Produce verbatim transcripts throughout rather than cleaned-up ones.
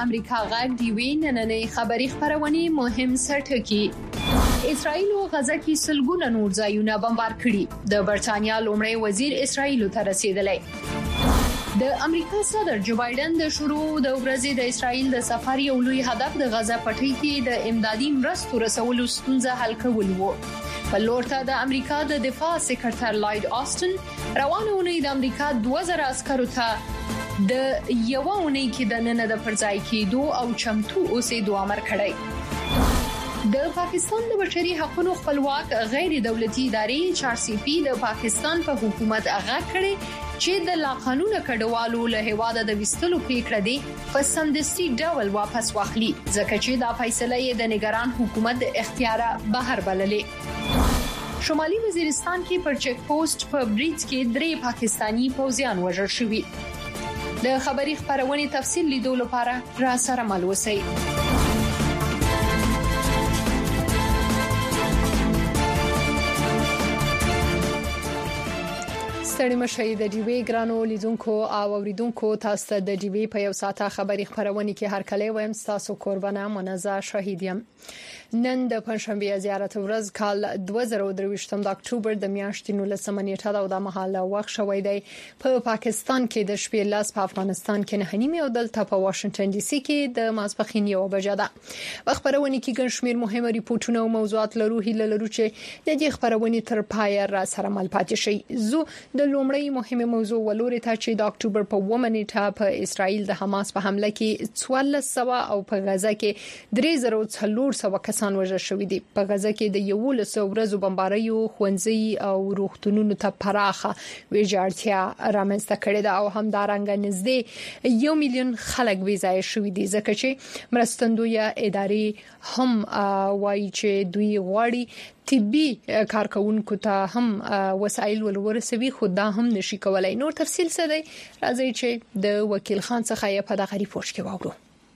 امریکا غږ دی وی نننې خبری خبرونه مهم سرټکی اسرائیل او غزه کې سلګونه نور ځایونه بمبار کړي د برتانیا لومړی وزیر اسرائیل ته رسیدلی د امریکا صدر جو بایدن د شروع د ورځې د اسرائیل د سفر یو لوی هدف د غزه پټي کې د امدادي مرستو رسولو ستونزه حل کول وو په لورته د امریکا د دفاع سکرټر لایډ آستن روانه اونۍ د امریکا دوه زره عسکرو ته د یو اونۍ کې د نن د پرځای کېدو او چمتو اوسېدو امر کړی د پاکستان د بشري حقوقو خپلواک غیر دولتي ادارې ایچ آر سی پی د پاکستان په حکومت هغه کړی چې د لا قانون کډوالو له هواده د وستلو پریکړه دی په سمدستي ډول واپس واخلي ځکه چې دا فیصله یې د نگران حکومت د اختیار بهر بللې شمالي وزیرستان کې پر چیک پوسټ په بریټ کې درې پاکستانی پوځیان وژل شوي د خبري خبرونه تفصیل لیدو لپاره را سره مل وسی ستړي مشه د ډي وی ګرانو لیدونکو او اوریدونکو تاسو ته د ډي وی په یو ساعته خبري خبرونه کې هر کله وایم تاسو قربانه منزه شهیدیم نن د پنځشنبه زیارت ورځ کال دوه زره او درویشتم د اکتوبر د میاشتې نولسمه نیټه دا د مهاله وخت شوې دی په پاکستان کې د شپې لاس په افغانستان کې نه نیمه او دلته په واشنگټن ډي سي کې د ماسپخین یو بجه ده خبرونه کې ګڼ شمېر مهمه ریپورتونه او موضوعات لرو هیله لرو چې د دې خبرونه تر پای را سره مل پاتې شي زو د لومړی مهمه موضوع ولوري ته چې د اکتوبر په اوومه نیټه په اسرائیل د حماس په حمله کې څوارلس سوه او په غزه کې درې زره څلور سوه کسان وژل شوي دي په غزه کې د یولس ورځو بمباریو خوندزي او روغتونونو ته پراخه ویجاړتیا رامنځته کړې ده او همدارنګه نږدې یو میلیون خلک بې ځای شوي دي ځکه چې مرستندویه ادارې هم وایي چې دوی غواړي طبي کارکونکو ته هم وسایل ولورسوي خو دا هم نشي کولای نور تفصیل څه دی راځي چې د وکیل خان څخه په دغه ریپورت کې واورو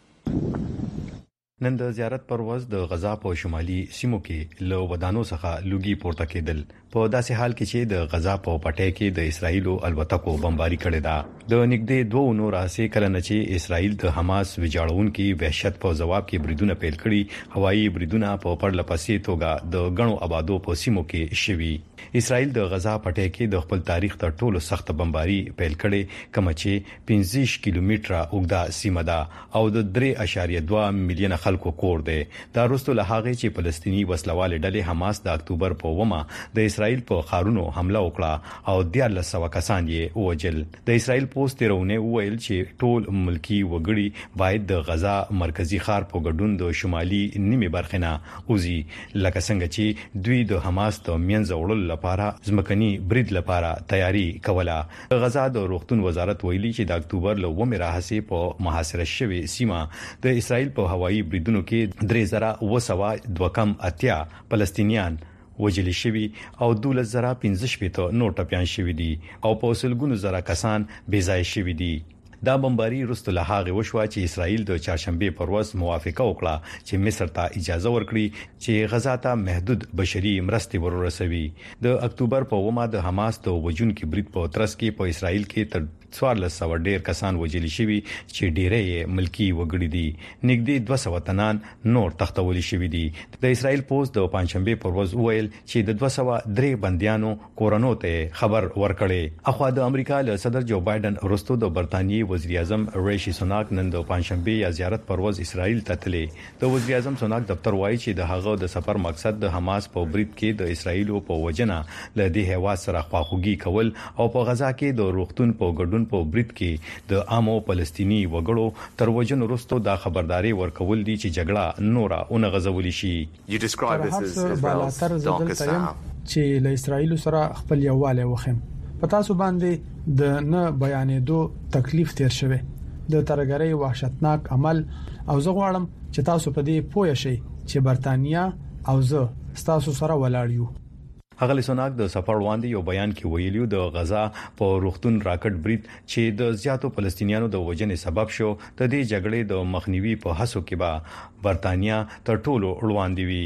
نن د زیارت پرواز د غزا په شمالي سیمو کې له ودانو څخه لوګي پورته کېدل په داسې حال کې چې د غزا په پټي کې د اسرایلو الوتکو بمباري کړې ده د نږدې دوه نور اسې کله نه چې اسرایل د حماس ویجاړونکو وحشت په جواب کې بریدونه پیل کړي هوایي بریدونه په پرلپسې توګه د غنو آبادو په سیمو کې شوي اسرایل د غزا پټي کې د خپل تاریخ تر ټولو سخت بمباري پیل کړي کوم چې پنځه کیلومتره اوږده سیمه ده او د درې اشاریه دوه میلیونه خلکو کور دی دا وروسته له هغه چې فلسطینی وسلواله ډلې حماس د اکتوبر په ومه د اسرایل په خارونو حمله وکړه او دیارلس سوه کسان یې وژل د اسرایل پوسټ ترونه ویل چې ټول ملکی وګړي باید د غزا مرکزی ښار په ګډون د شمالي نیمه برخه نه اوزي لکه څنګه چې دوی د حماس د مینځ وړل لپاره ځمکني برید لپاره تیاری کوله غزا د روغتون وزارت ویلي چې د اکتوبر له ومه راهسي په محاصره شوی سیمه د اسرایل په هوایي بریدونو کې درې زره وسوه دوه کم اتیا فلسطینیان وجل شوی او دولس زره پنځه شپږ نور ټپيان شوی دي او په وسلګونو زره کسان بې ځای شوی دي دا بمباري وروسته له هغه وشوه چې اسرایل د چهارشنبه پرواز موافقه وکړه چې مصر ته اجازه ورکړي چې غزا ته محدود بشري مرستې ورسوي د اکتوبر په ومه د حماس د وجونکو برید په ترڅ کې په اسرایل کې تر څوارلس سوه ډیر کسان وژل شوي چې ډیره ملکی وګړي دي نږدې دوه سوه تنان نور تختول شوي دي د اسرایل پوسټ د پنځشنبه پرواز ویل چې د دوه سوه درې بنديانو کورونو ته خبر ورکړي اخوا د امریکا له صدر جو بایدن وروسته د برتانیې وزیر اعظم ریشي سوناک نن د پنځشنبه یا زیارت پرواز اسرایل ته تللی د وزیر اعظم سوناک دفتر وایي چې د هغه د سفر مقصد د حماس په برید کې د اسرایل په وجنه له دې هوا سره خواخوږي کول او په غزا کې د روغتون په ګډون په برید کې د عامو فلسطینی وګړو تر وجن وروسته د خبرداري ورکول دي چې جګړه نوره اون غزولې شي You describe this as Israel's darkest hour چې له اسرایل سره خپل یوواله وخم پتا سو باندې د نه بیانېدو تکلیف تیر شوه د ترګری وحشتناک عمل او زه غواړم چې تاسو په دې پوه شئ چې برتانیا او زه تاسو سره ولاړ یو هغه سوناک د سفر وړاندې یو بیان کې ویلیو د غزا په روغتون راکټ برید چې د زیاتو فلسطینیانو د وژنې سبب شو د دې جګړې د مخنیوي په هڅو کې به برتانیا تر ټولو وړاندې وي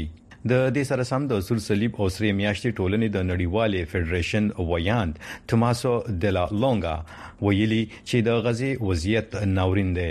د دې سره سم د سور صلیب او سری میاشتې ټولنې د نړیوالې فدریشن ویاند توماسو دلا لونګا ویلي چې د غزې وضعیت ناورین دی.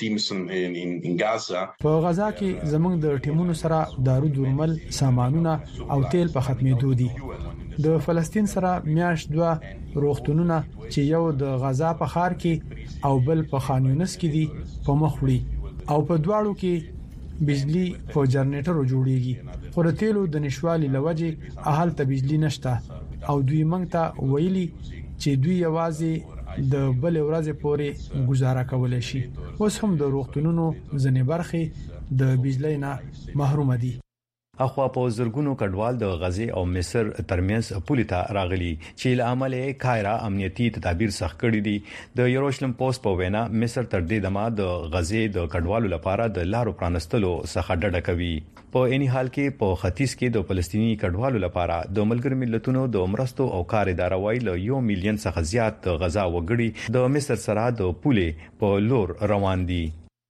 په غزا کې زموږ د ټیمونو سره دارو درمل، سامانونه او تیل په ختمېدو دي. د فلسطین سره میاشت دوه روغتونونه چې یو د غزا په ښار کې او بل په خان یونس کې دي په مخ وړي او په دواړو کې بجلی په جنریټرو جوړیږي. خو د تیلو د نشوالي لوجې اهل ته بجلی نشته او دوی موږ ته ویلي چې دوی یوازې د بل ورځې پورې گزاره کولای شي. اوس هم د روغتونونو ځنې برخې د بجلی نه محروم دي. اخوا په زرګونو کډوال د غزې او مصر ترمنځ پولیتا راغلي چې له عمله کایرا امنیتي تدابیر سخت کړي دي. د یروشلم پوسټ په وینا مصر تر دې دمه د غزې د کډوالو لپاره د لارو پرانستلو څخه ډډه کوي. په اني حال کې په ختیځ کې د فلسطینی کډوالو لپاره د ملګر ملتونو د مرستو او کار اداره وایي له یو میلیون څخه زیات د غزا وګړي د مصر سره د پولې په لور روان دي.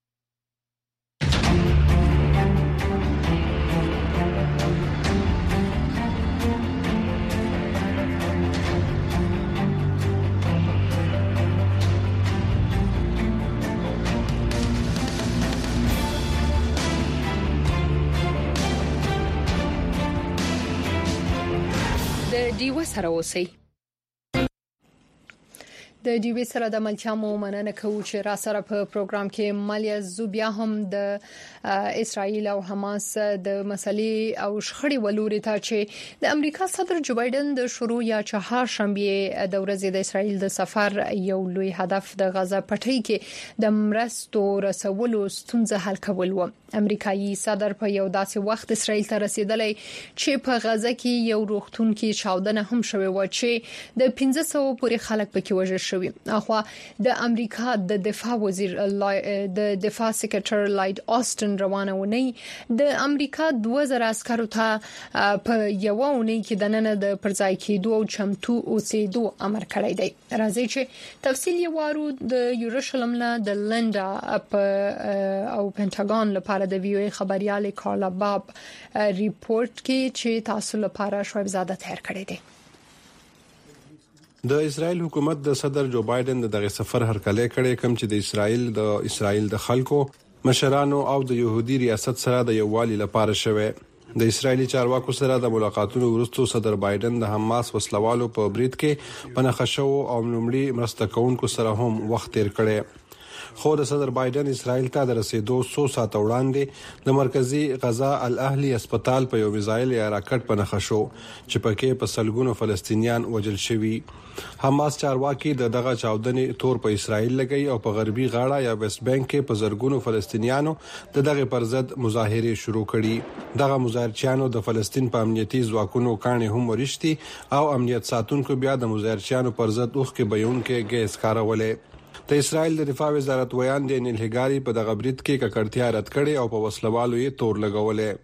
دیو سره اوسئ. د ډیوی سره د ملتیا مو مننه کوو چې را سره په پروګرام کې مالیا زوبیا هم د اسرایل او حماس د مسلې او شخړې ولوري ته چې د امریکا صدر جو بایدن د شروع یا چهار شنبه د ورځې د اسرایل د سفر یو لوی هدف د غزا پټۍ کې د مرستو رسولو ستونزه حل کول و. امریکایي صدر په یو داسې وخت اسرایل ته رسیدلی چې په غزا کې یو روغتون کې چاودنه هم شوې و چې د پنځه سوه پورې خلک پکې وژل شوي. اخوا د امریکا د دفاع وزیر د دفاع سکرټر لایډ آستن روانه ونی د امریکا دوه زره عسکرو ته په یو ونی کې د نن د پرځای کېدو او چمتو اوسېدو امر کړی دی. راځي چې تفصیل یې وارو د یروشلم نه د لنډا او پینټاګون لپاره د وی او ای خبريال کارلا باب ریپورت کې چې تاسو لپاره شویب زاده تیار کړی دی. د اسرایل حکومت د صدر جو بایدن دغه سفر هرکلی کړي کوم چې د اسرایل د اسرایل د خلکو مشرانو او د يهودي ریاست سره د یووالي لپاره شوه. د اسرایلی چارواکو سره د ملاقاتونو وروسته صدر بایدن د حماس وسلوالو په برید کې پناخښو او لومړي مرسته کوونکو سره هم وخت تیر کړي. خو د صدر بایدن اسرائیل ته د رسیدو څو ساعت وړاندې د مرکزی غزا الاهلی هسپتال په یو میزایل یا راکټ په نخښو چې پکې په سلګونو فلسطینیان وژل شوي. حماس چارواکي د دغه چاودنې تور په اسرائیل لګي او په غربي غاړه یا ویسټ بانک کې په زرګونو فلسطینیانو د دغه پرضد مظاهره شروع کړي. دغه مظاهرچیانو د فلسطین په امنیتي ځواکونو کانې هم ورشتي او امنیت ساتونکو بیا د مظاهرچیانو پرضد اوخ کې بیان کې ګیس کارولې. د اسرائیل د دفاع وزارت ویان دی نیل هګاری په دغه برید کې ککړتیا رد کړي او په وسلوالو یې تور لګولې.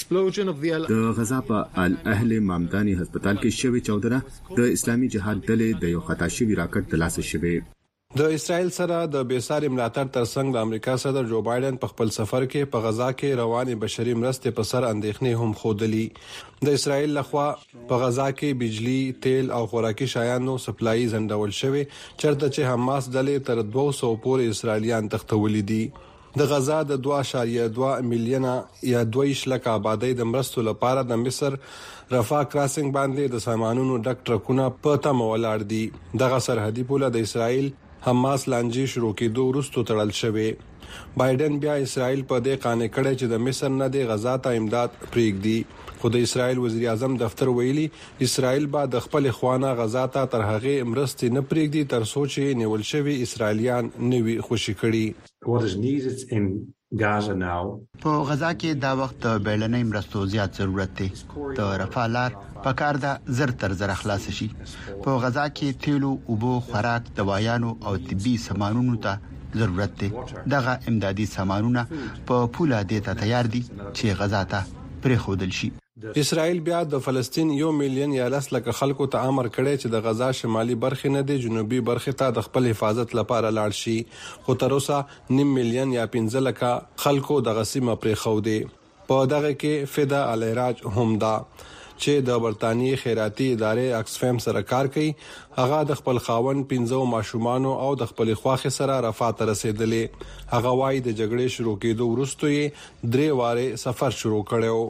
د غزا په الاهلی مامدانی هسپتال کې شوی چودره د اسلامي جهاد ډلې د یو خطا شوی راکټ ترلاسه شوی. د اسرائیل سره د بیساري ملاتړ ترڅنګ د امریکا صدر جو بایدن په خپل سفر کې په غزا کې رواني بشري مرستې په سر اندېښنې هم خودلی. د اسرائیل لخوا په غزا کې بجلی، تیل او خوراکي شیانو سپلای زندول شوی چرته چې حماس ډلې تر دوه سوه پورې اسرائیلیان تختولې دي. د غزا د دوه اعشاریه دوه میلیونه یا دوه لک آبادی د مرستو لپاره د مصر رفاه کراسینګ باندې د سامانونو ډک ټرکونه په تمه ولاړ دي. دغه سرحدي پوله د اسرائیل حماس لانجې شروع کېدو وروسته تړل شوی. بایدن بیا اسرائیل په دې قانع کړی چې د مصر نه د غزا ته امداد پرېږدي. خو د اسرائیل وزیر اعظم دفتر ویلي اسرائیل به د خپل خوانه غزا ته تر هغه مرستې نه پرېږدي تر څو چې نیول شوی اسرائیلیان نوي خوشي کړي. What is needed in Gaza now په غزا کې دا وخت بیړنۍ مرستو زیات ضرورت دی. د رفاه لار په کار ده زر تر زر خلاص شي. په غزا کې تیلو، اوبو، خوراک، دوايانو او طبي سامانونو ته ضرورت دی. دغه امدادي سامانونه په پوله دي ته تیار دي چې غزا ته پرې خودل شي. اسرائیل بیا د فلسطین یو میلیون یا لس لک خلکو ته امر کړی چې د غزا شمالي برخې نه د جنوبي برخې ته د خپل حفاظت لپاره لاړ شي. خو تر اوسه نیم میلیون یا پنځه لک خلکو د غسیمه پرې خو دي. په دغه کې فدا العراج هم دا چې د برتانی خیراتي ادارې اکسفام سره کار کوي. هغه د خپل خاون پنځو ماشومان او د خپل خواخ سره رفات رسیدلې. هغه وايي د جګړې شروع کېدو وروسته یې درې واره سفر شروع کړو.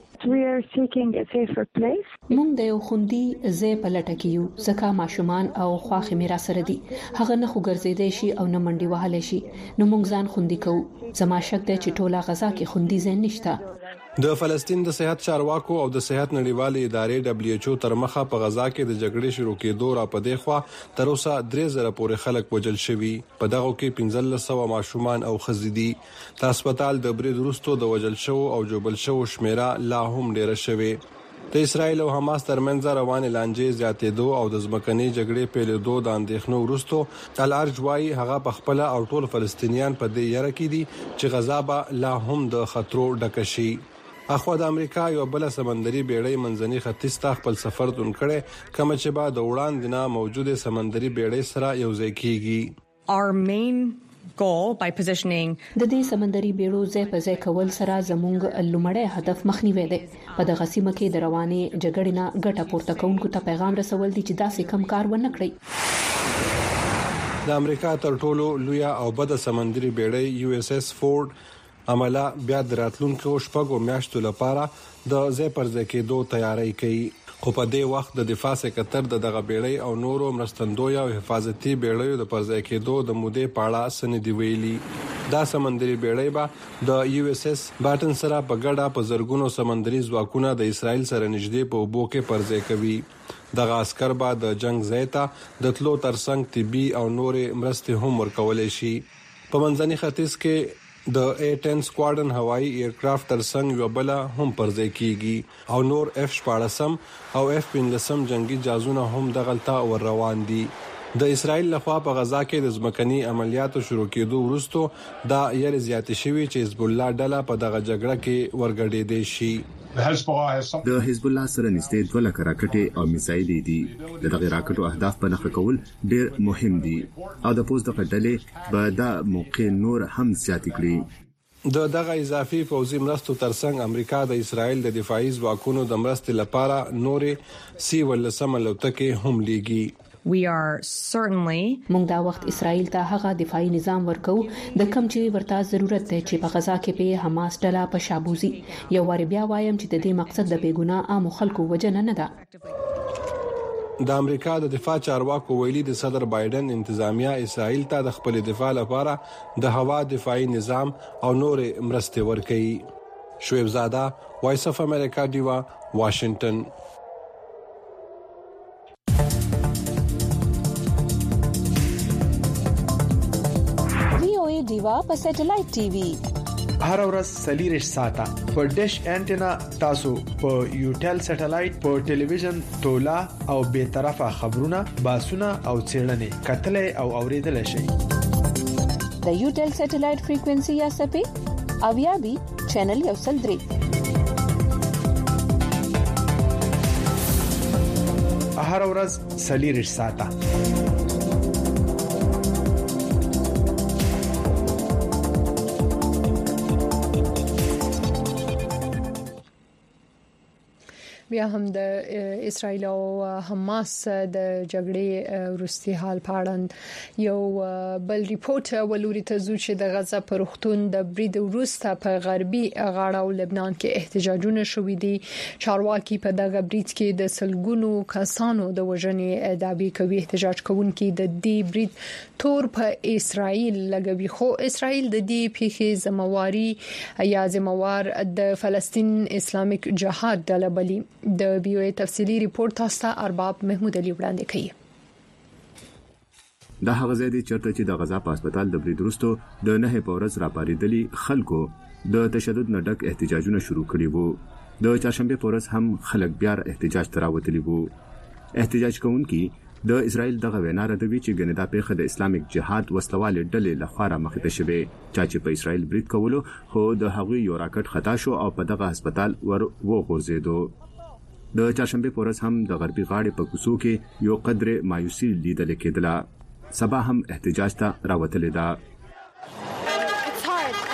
مونږ د یو خوندي ځای په لټه کې یو ځکه ماشومان او خواخ میرا سره دي. هغه نه خو ګرځیدای شي او نه منډي وهلی شي، نو مونږ ځان خوندي کوو. زما شک دی چې ټوله غزا کې خوندي ځای نشته. د فلسطین د صحت چارواکو او د صحت نړیوالې ادارې دبليو ایچ او تر مخه په غزا کې د جګړې شروع کېدو را پدې خوا تر اوسه درې زره پورې خلک وژل شوي. په دغه کې پنځلس سوه ماشومان او ښځې دي. د هسپتال د برید وروسته د وژل شو او جوبل شو شمیره لا هم ډیره شوې. د اسرایل او حماس ترمنځ روان لانجې زیاتېدو او د ځمکني جګړې پیلېدو د اندېښنو وروسته الارج وايي هغه په خپل او ټول فلسطینیان په دې یره کې دي چې غزا به لا هم د خطرو ډک شي. اخو د امریکا یو بل سمندري بیړۍ منځني ختیځ ته خپل سفر دون کړي کوم چې بعد د وړاندې نه موجوده سمندري بیړۍ سره یو ځای کیږي. Our main goal by positioning د دې سمندري بیړو ځای په ځای کول سره زموږ لومړی هدف مخنیوي دی. په دغه سیمه کې د روانې جګړې نه ګټه پورته کوونکو ته پیغام رسول دي چې داسې کم کار ونه کړي. د امریکا تر ټولو لوی او بد سمندري بیړۍ یو اس اس فورد عمله بیا دراتلونکو شپږو میاشتو لپاره د ځای پر ځای کېدو تیاری کوي. خو په دې وخت د دفاع سکرټر د دغه بیړۍ او نورو مرستندوی او حفاظتي بیړیو د پر ځای کېدو د مودې په اړه سندې ویلي. دا سمندري بیړۍ به د یو اس اس باټن سره په ګډه په زرګونو سمندري ځواکونه د اسرایل سره نږدې په اوبو کې پر ځای کوي. دغه عسكر به د جنگ ځای ته د تلو ترڅنګ طبي او نورې مرستې هم ورکولې شي. په منځني ختیځ کې د اے ټن سکواډن هوایي ایرکرافټ ترڅنګ یو بل هم پر ځای کیږي او نور اف شپاړسم او اف پنځلسم جنگي جهازونه هم دغلطه ور روان دي. د اسرایل لخوا په غزا کې د ځمکني عملیاتو شروع کېدو وروسته دا یې زیاتې شوي چې حزب الله ډله په دغه جګړه کې ورګډېدې شي. د حزب الله سره نږدې دوه لک راکټې او میزایلې دي. دغه راکټو اهداف په نښه کول ډېر مهم دي او د پوز دغه ډلې به دا موقع نور هم زیات کړي. د دغه اضافي پوځي مرستو ترڅنګ امریکا د اسرایل د دفاعي ځواکونو د مرستې لپاره نورې سی ولسمه لوتکې هم لیږي. We are certainly مونږ دا وخت اسرائیل ته هغه دفاعي نظام ورکو د کم چې ورته ضرورت دی چې په غزا کې په حماس ډله په شابوزي. یو وار بیا وایم چې د دې مقصد د بیګناه عام خلکو وجنه نه ده. د امریکا د دفاع چارواکو ویلي د صدر بایدن انتظامیه اسرائیل ته د خپل دفاع لپاره د هوا دفاعي نظام او نورې مرستې ورکړي. شعیب زاده، وایس اف امریکا، دیوا، واشنگټن. دیوا په سټلایټ ټي وي هر ورځ سلیریش ساته په ډیش انټینا تاسو په یوټل سټلایټ په ټلویزیون تولا او به طرفه خبرونه باسونه او چیرنې کتلې او اوریدل شي. د یوټل سټلایټ فریکوئنسي یا سپې او یا بي چینل یو سل درې هر ورځ سلیریش ساته. بیا هم د اسرائیل او حماس د جګړې وروستي حال په اړه یو بل ریپورت ولوري ته زو چې د غزا پر وختون د برید وروسته په غربي غاړه او لبنان کې احتجاجونه شوې دي. چارواکي په دغه برید کې د سلګونو کسانو د وژنې دعوی کوي. احتجاج کوونکي د دې برید تور په اسرائیل لګوي، خو اسرائیل د دې پیښې ذمہواری یا ذمہوار د فلسطین اسلامیک جهاد ډله بلي. د بي او اي تفصيلي ریپورت تاسو ارباب محمود علي وړاندې کړي. د هغه ځای دی چرته چې د غزا په هسپتال د برید وروسته د نه په ورځ راپاریدلي خلکو د تشدد نه ډک احتجاجونه شروع کړي وو. د چهارشنبه په ورځ هم خلک بیا احتجاج تراوتلی وو. احتجاج کوونکي د اسرائیل دغه وینا ردوي چې ګندا پیخه د اسلامیک جهاد وسلوال ډلې لخوا مخته شوه چې په اسرائیل برید کولو خو د هغوی یو راکټ خطا شو او په دغه هسپتال ور وغورځیدو. د چهارشنبه په ورځ هم د غربي غاړې په کوڅو کې یو قدر مایوسي لیدل کېدله. سبا هم احتجاج ته راوتلې ده.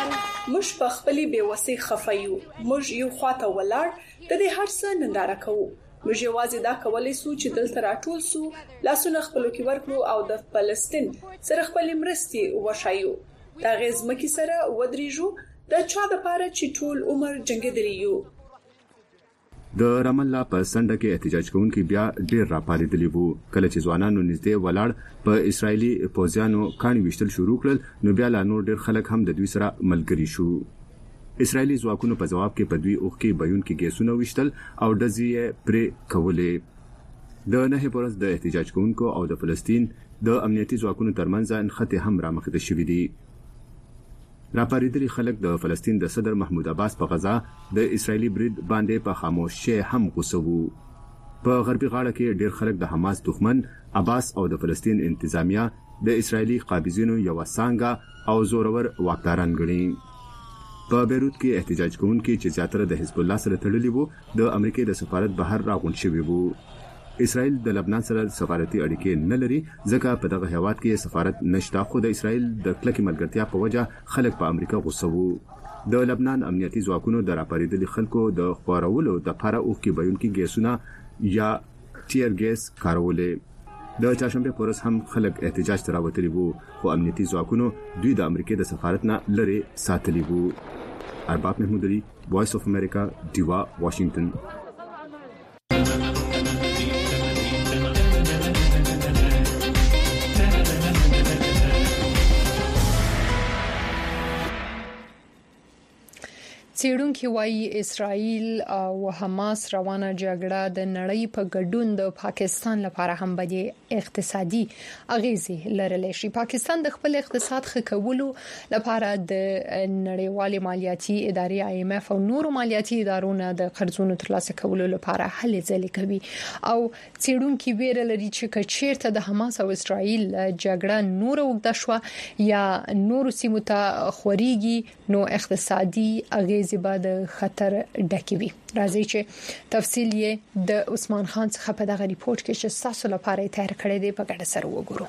موږ په خپلې بیوسۍ خفایو، موږ یو خواته ولاړ د دې هر څه ننداره کوو. موږ یوازې دا کولای شو چې دلته راټول سو، لاسونه خپلو کې ورکړو او د فلسطین سره خپل مرستي وشایو. دا غزمکي سره ودرېجو د چا د پاره چې ټول عمر جنگیدلی یو. د رام الله په سنډه کې احتجاج کوونکي بیا ډیر راپاریدلی وو. کله چې ځوانانو نږدې ولاړ په اسرایلی پوځیانو کاڼي وشتل شروع کړل، نو بیا لا نور ډیر خلک هم د دوی سره ملګری شو. اسرایلی ځواکونو په جواب کې په دوی اوخ کې بیون کې ګیسونه وشتل او ډزې پرې کولې. د نه پرز د احتجاج کوونکو او د فلسطین د امنیتي ځواکونو ترمنځ انخته هم رامخته شوې دي. راپاریدلی خلک د فلسطین د صدر محمود عباس په غزا د اسرایلی برید باندې په خاموشي هم غوسو. په غربي غاړه کې ډیر خلک د حماس دښمن عباس او د فلسطین انتظامیه د اسرایلی قابضینو یو څنګه او زورور واکداران ګڼي. په بیروت کې احتجاج کوونکي چې زیاتره د حزب الله سره تړلي وو، د امریکای د سفارت بهر راغونډ شوي وو. اسرائیل د لبنان سره سفارتي اړیکې نه لري، ځکه په دغه هیواد کې سفارت نشته، خو د اسرائیل د کلکې ملګرتیا په وجه خلک په امریکا غوسه وو. د لبنان امنیتي ځواکونو د راپاریدلي خلکو د خبرولو د لپاره اوخ کې بیون کې ګیسونه یا ټیر ګیس کارولې. د چاشنبه پورس هم خلک احتجاج تراوتلی وو، خو امنیتي ځواکونو دوی د امریکای د سفارت نه لري ساتلی وو. ارباب محمود علي، وایس اف امریکا، دیوا، واشنگټن. څېړونکي وایي اسرائیل او حماس روانه جګړه د نړۍ په ګډون د پاکستان لپاره هم بدی اقتصادي اغیزې لرلی شي. پاکستان د خپل اقتصاد ښه کولو لپاره د نړیوال مالیاتي ادارې آی ایم اف او نورو مالیاتي ادارو نه د قرضونو ترلاسه کولو لپاره هلې ځلې کوي. او څېړونکي ویره لري چې کچېرته د حماس او اسرائیل جګړه نور وګدا شو یا نور سیمو ته خوريږي، نو اقتصادي اغیزې بعد خطر ډکوي. راځي چې تفصیل یې د عثمان خان څخه په دغه ریپورت کې چې تاسو لپاره تیار کړی دی په ګډه سره وګورو.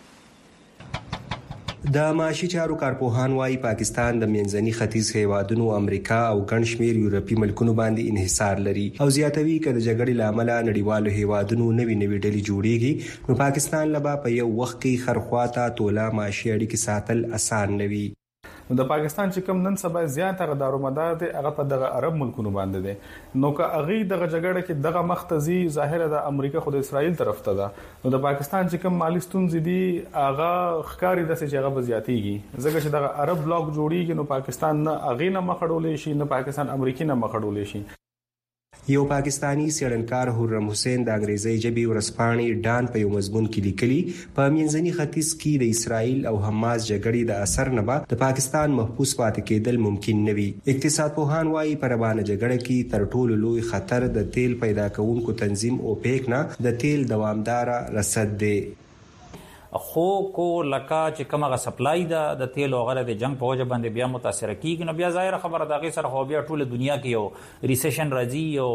د معاشي چارو کارپوهان وايي پاکستان د منځني ختیځ هیوادونو، امریکا او ګڼ شمېر یورپي ملکونو باندې انحصار لري او زیاتوي کله جګړې لامل نړیوالو هیوادونو نوې نوې ډلې جوړيږي، نو پاکستان لبا په یو وخت کې خرخواته تولا معاشي اړیکې ساتل آسان نوي. نو د پاکستان چې کوم نن سبا زیات هغه دارومدار دی هغه په دغه عرب ملکونو باندې دی، نو که هغه دغه جګړه کې دغه مختزي ظاهره د امریکا خو د اسرائیل طرف ته ده، نو د پاکستان چې کوم مالی ستونزې دي هغه ښکاری د چې هغه بزیاتیږي، ځکه چې دغه عرب بلاک جوړیږي، نو پاکستان نه هغه نه مخړولې شي، نه پاکستان امریکای نه مخړولې شي. یو پاکستانی څېړنکار حرم حسین د انګریزي ژبې ورسپانې ډان په یو مضمون کې لیکلي، په منځني ختیځ کې د اسرائیل او حماس جګړې د اثر نه به د پاکستان محفوظ پاتې کېدل ممکن نه وي. اقتصاد پوهان وايي په روانه جګړه کې تر ټولو لوی خطر د تیل پیدا کوونکو تنظیم اوپیک نه د تیل دوامدار رصد دی. خو کو لکه چې کومه سپلای ده د تیل او غره د جنگ په وجه باندې بیا متاثر کیږي، نو بیا ظاهر خبره ده چې سره خو بیا ټول دنیا کې یو ریسیشن راځي او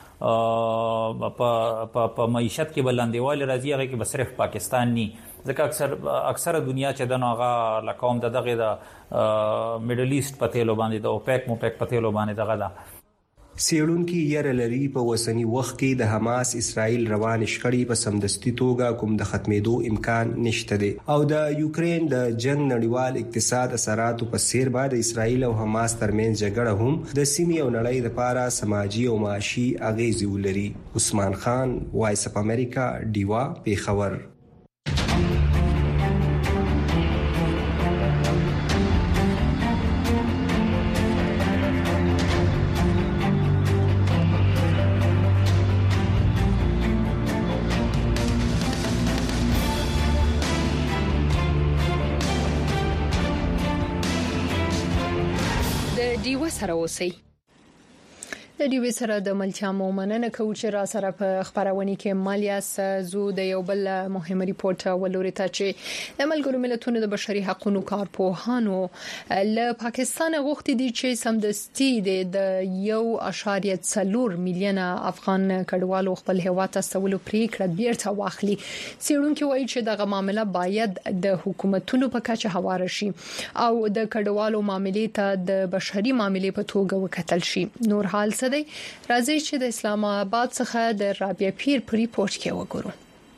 په په معیشت کې بلندېوال راځي، هغه کې بس صرف پاکستان نه، ځکه اکثر اکثر دنیا چې د نوغه لکوم د دغه د میډل ایست په تیلو باندې د اوپیک موپیک په تیلو باندې دغه ده. سیړونکو یې لري په وسنی وخت کې د حماس اسرائیل روان شخړې په سمدستي توګه کوم د ختمېدو امکان نشته دی او د یوکرين د جنگ نړیوال اقتصاد اثرات په سیر بعد اسرائیل او حماس ترمنځ جګړه هم د سیمې او نړۍ لپاره سماجی او معاشي اغیزې ولري. عثمان خان، وایس اف امریکا، دیوا، پیښور. سره اوسئ. د دې سره د ملتیا مومننه کوچ را سره په خبرونه کې مالیاس زو د یو بل مهم ریپورت ولوري ته چې د ملګرو ملتونو د بشري حقوقو کارپوهانو له پاکستان غوښتي دي چې سمدستي د یو اشاریه څلور میلیونه افغان کډوالو خپل هیواد ته سوالو پریکړه بیرته واخلي. سیړونکو وایي چې دغه معاملې باید د حکومتونو په کچه هوار شي او د کډوالو معاملې ته د بشري معاملې په توګه وکتل شي. نور حال څه دی؟ راځي چې د اسلام آباد څخه د رابعه پیر په ریپورت کې وګورو.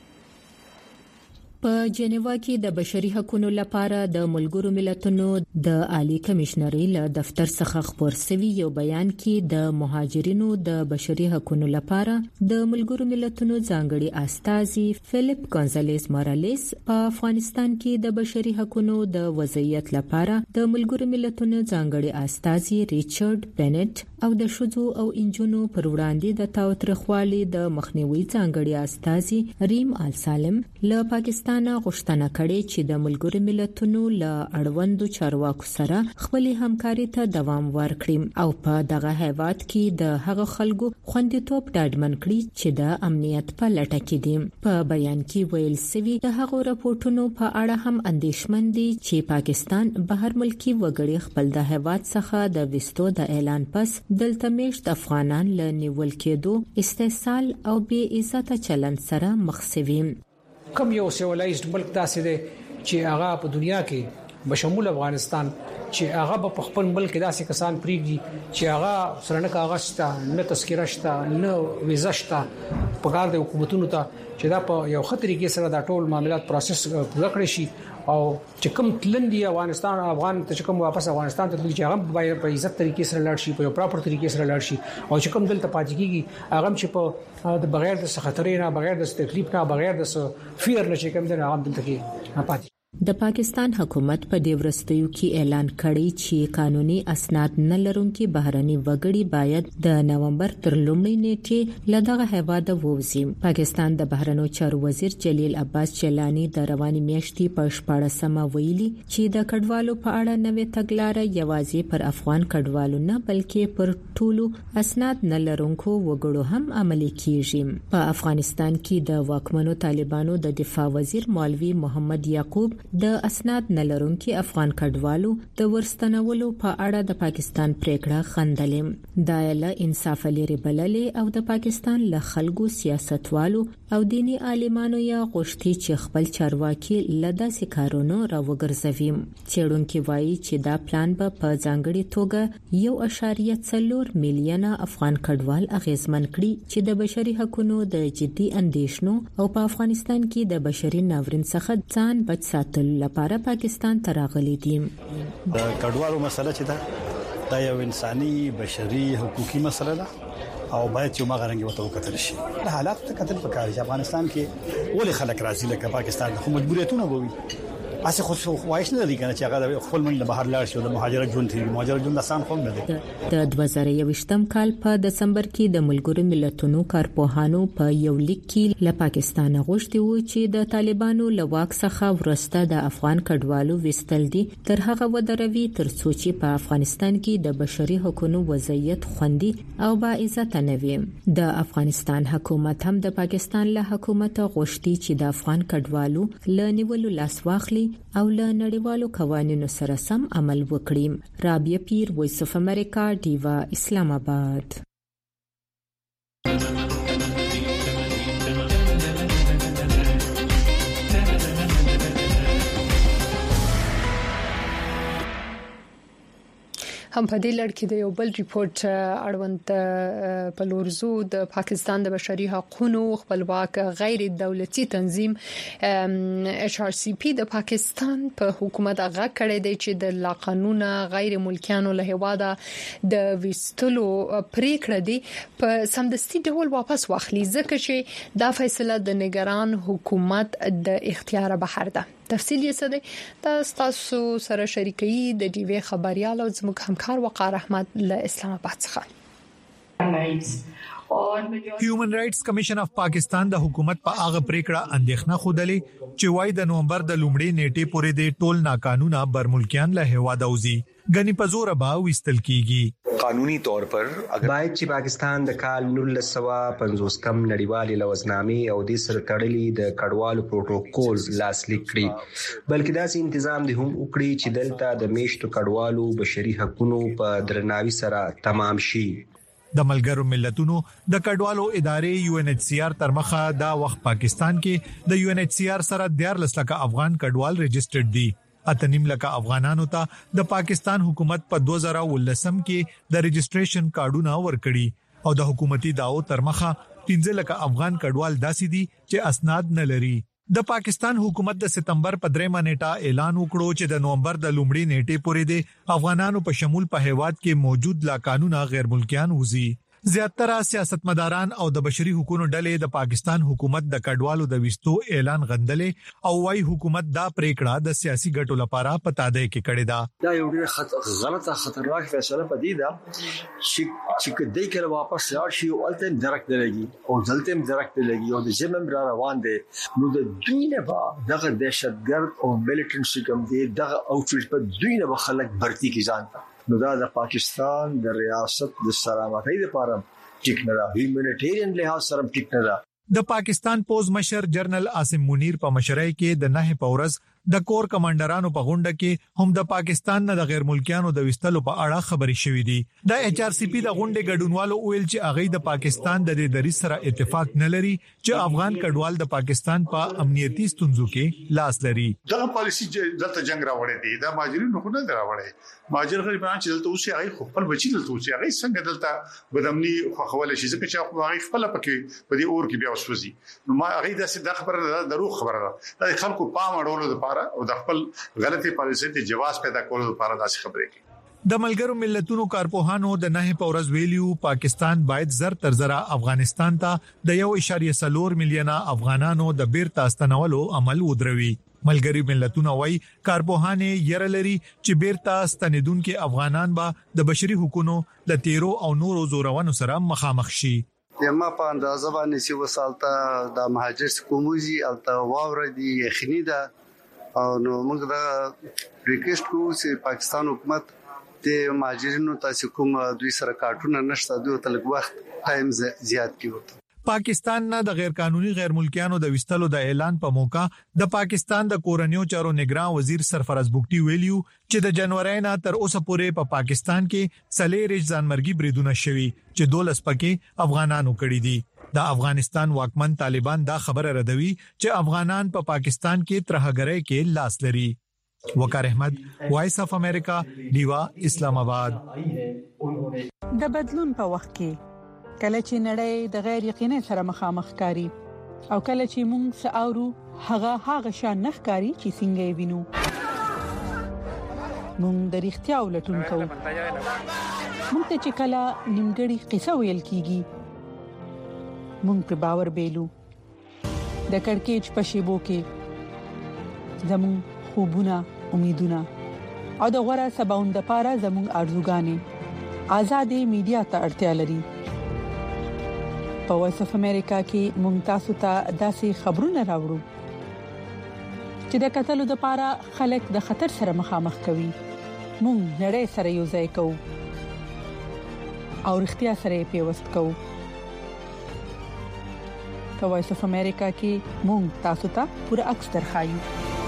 په جنیوا کې د بشري حقوقو لپاره د ملګرو ملتونو د عالی کمشنري له دفتر څخه خبر شوی یو بیان کې د مهاجرینو د بشري حقوقو لپاره د ملګرو ملتونو ځانګړي استازي فلیپ ګونزالیز موراليس په افغانستان کې د بشري حقوقو د وضعیت لپاره د ملګرو ملتونو ځانګړي استازي ریچارډ بنټ او د شذو او انجونو پر وړاندې د تاوتریخوالي د مخنیوي ځانګړي استازي ریم آل سالم له پاکستان غوښتنه کړې چې د ملګرو ملتونو له اړوندو چارواکو سره خپل همکاري ته دوام ورکړي او په دغه هیواد کې د هغه خلکو خوندیتوب ډاډمن کړي چې د امنیت په لټه کې دي. په بیان کې ویل شوی د هغه راپورټونو په اړه هم اندېښمن دي چې پاکستان بهر ملکی وګړي خپل د هیواد څخه د وستو د اعلان پس دلته میشت افغانان له نیول کېدو استحصال او بې عزت چلند سره مخ شوي. کوم یو سیولایزډ ملک داسې دی چې هغه په دنیا کې بشمول افغانستان چې هغه په خپل ملک داسې کسان پریږدي چې هغه سره نه کاغذ شته نه تذکره شته نه ویزه شته په کار د حکومتونو ته چې دا په یو خطرې کې سره دا ټول معاملات پروسس پوره کړی شي او چې کوم تلندي افغانستان افغان ته کوم واپس افغانستان ته چې هغه باید په عزت طریقې سره لاړ شي په یو پراپر طریقې سره لاړ شي او چې کوم دلته پاتې کیږي هغه چې په د بغیر د خطرې نه بغیر د تکلیف نه بغیر د فیر نه چې کوم د هغه دلته کې نه پاتې. د پاکستان حکومت په دې ورستیو کې اعلان کړی چې قانوني اسناد نه لرونکي بهرني وګړي باید د نومبر تر لومړۍ نیټې له دغه هیواد ووځي. پاکستان د بهرنیو چارو وزیر جلیل عباس چلانی د رواني میاشتې په شپاړسمه ویلي چې د کډوالو په اړه نوې تګلارې یوازې پر افغان کډوالو نه بلکې پر ټولو اسناد نه لرونکو وګړو هم عملي کیږي. په افغانستان کې د واکمنو طالبانو د دفاع وزیر مولوي محمد یعقوب د اسناد نلرونکي افغان کډوالو د ورستنولو په اړه د پاکستان پریکړه خندلې. دا له انصاف لري بللې او د پاکستان له خلکو سیاستوالو او دینی عالمانو یا غوښتي چې خپل چارواکي لدا سکارونو راوګرځوي. چېرونکو وایي چې دا پلان به په ځانګړي توګه یو اشاریه څلور میلیونه افغان کډوال اغیزمن کړي چې د بشري حقوقو د جدي اندیشنو او په افغانستان کې د بشري ناورین څخه ځان بچ ساتل لپاره پاکستان ته راغلي دي. د کډوالو مسله چې ده دا یو انساني بشري حقوقي مسله ده او باید چې موږ رنګ وته وکړل شي. حالات ته کتل پکاري چې افغانستان کې ولې خلک راځي لکه پاکستان خو مجبوریتونه وي اسه خو خواهش نه لري کنه چې هغه خپل من له بهر لاړ شي د مهاجرت ژوند دی مهاجرت ژوند آسان خو نه دی. د دوه زره یوویشتم کال په دسمبر کې د ملګرو ملتونو کارپوهانو په یو لیک کې له پاکستان غوښتي وو چې د طالبانو له واک څخه ورسته د افغان کډوالو وستل دي تر هغه ودروي تر څو چې په افغانستان کې د بشري حقوقو وضعیت خوندي او با عزت نه وي. د افغانستان حکومت هم د پاکستان له حکومت غوښتي چې د افغان کډوالو له نیولو لاس واخلي او له نړیوالو قوانینو سره سم عمل وکړي. رابعه پیر، وایس اف امریکا، ډیوا، اسلام آباد. هم په دې لړ کې د یو بل ریپورت اړوند په لورزو د پاکستان د بشري حقوقو خپلواک غیر دولتي تنظیم ایچ آر سی پی د پاکستان په حکومت هغه کړی دی چې د لا قانونه غیر ملکیانو له هواده د وستلو پریکړه دی په سمدستي ډول واپس واخلي ځکه چې دا فیصله د نگران حکومت د اختیار بهر ده. تفصیل یې څه دی دا تاسو سره شریکي د ډي وی خبريال او زموږ همکار وقار احمد له اسلام آباد څخه. هیومن رائټس کمیشن اف پاکستان د حکومت په هغه پریکړه اندېښنه خوده چې وای د نومبر د لومړۍ نیټې پورې د ټول ناقانونه برملکیان له هوا دوزي غني پزور به وستل کیږي. قانوني طور پر اگر باید چې پاکستان د کال نولس سوه پنځوس کم نړیوالې لوزنامې او د سر تړلې د کډوالو پروتوکول لاسلیک کړي، بلکې داسې تنظیم دي هم وکړي چې دلته د میشتو کډوالو بشري حقوقو په درناوي سره تمام شي. د ملګرو ملتونو د کډوالو ادارې یو ان ایچ سی آر تر مخه دا وخت پاکستان کې د یو ان ایچ سی آر سره دیارلس لکه افغان کډوال ريجسترډ دي. اتنیم لکه افغانانو ته د پاکستان حکومت په دوه زره ولسم کې د ريجستریشن کارډونه ورکړي او د حکومتي داو تر مخه پنځه لکه افغان کډوال داسې دي چې اسناد نه لري. د پاکستان حکومت د سپتمبر په درېمه نیټه اعلان وکړو چې د نومبر د لومړۍ نیټې پورې د افغانانو په شمول په هیواد کې موجود لا قانونا غیر ملکیان وزي. زیاتره سیاستمداران او د بشري حقوقو ډلې د پاکستان حکومت د کډوالو د وستو اعلان غندلې او وايي حکومت دا پریکړه د سیاسي ګټو لپاره پتا ده کې کړې ده. دا یو ډېر خطر غلطه خطرناک فیصله پدې ده چې چې کدی کله واپس راشي او الته درک لګي او ځلته درک لګي او د جمم را روان دي نو د دوی نه با دغه دهشتګرد او ملیټنسي کوم دي دغه اوټریچ په دوی نه خلک برتی کی ځانته نو دا د پاکستان د ریاست د سلامتۍ لپاره ټیک نه ده، هیومانیټیرین لحاظ سره ټیک نه ده. د پاکستان پوز مشر جنرال عاصم منیر په مشرۍ کې د نه پورز د کور کمانډرانو په غونډه کې هم د پاکستان نه د غیر ملکیانو د وستلو په اړه خبري شوې دي. د ایچ آر سی پی د غونډې ګډونوالو ویل چې اغه د پاکستان د دې دریځ سره اتفاق نه لري چې افغان کډوال د پاکستان په امنیتي ستونزو کې لاس لري. دا پالیسی دلته جنگ راوړې دي، دا ماجرینو خو نه راوړې. ماجر غریبان چې دلته اوسې هغه خپل بچی دلته اوسې هغه څنګه دلته بدامني خو خول شي ځکه چې هغه خپل پکې په دې اور کې بیا وسوځي. نو ما هغه د خبره ده دروغ خبره ده د خلکو پام اړولو لپاره او د خپل غلطي پالیسۍ ته جواز پیدا کولو لپاره داسې خبرې کوي. د ملګرو ملتونو کارپوهانو د نه پورز ویلیو پاکستان باید زر تر زر افغانستان ته د یو اشاریه څلور میلیونه افغانانو د بیرته استنولو عمل ودروي. ملګری ملتونه وايي کارپوهانه يرلري چې بیرته ستنیدونکو افغانان به د بشري حقوقو د تیرو او نورو زورونو سره مخامخ شي. یما په اندازه باندې چې وسالته د مهاجر کوموزي الته واور دي یخنی ده او نو موږ دا ریکوست کوو چې پاکستان حکومت د مهاجرینو تاسو کوم دوی سره کارټونه نشته دوی تلګ وخت ټایم زیات کیږي. پاکستان نه د غیر قانوني غیر ملکیانو د وستلو د اعلان په موقع د پاکستان د کورنیو چارو نگران وزیر سرفراز بوګټي ویلیو چې د جنوري نه تر اوسه پورې په پا پاکستان کې څلېر ځانمرګي بریدونه شوي چې دولس پکې افغانانو کړي دي. د افغانستان واکمن طالبان دا خبره ردوي چې افغانان په پا پاکستان کې ترهګرۍ کې لاس لري. وقار احمد وایس اف امریکا دیوا اسلام آباد. د بدلون په وخت کې کله چې نړۍ د غیر یقیني سره مخامخ کاری او کله چې موږ ساورو هغه هغه شان نخکاری چې څنګه وینو موږ د اړتیا ولټون کوو. موږ ته چې کله نیمګړی قصه ویل کیږي موږ په باور بیلو د کڑکېچ په شیبو کې زموږ خوبونه امیدونه او د غوړه سباوند لپاره زموږ ارزوګانې آزادې میډیا ته اړتیا لري. په وایس اف امریکا کې مونږ تاسو ته داسې خبرونه راوړو چې د قتلو لپاره خلک د خطر سره مخامخ کوي. مونږ نړۍ سره یو ځای کوو او اړتیا سره پیوست کوو. په وایس اف امریکا کې مونږ تاسو ته پوره عکس درخایو.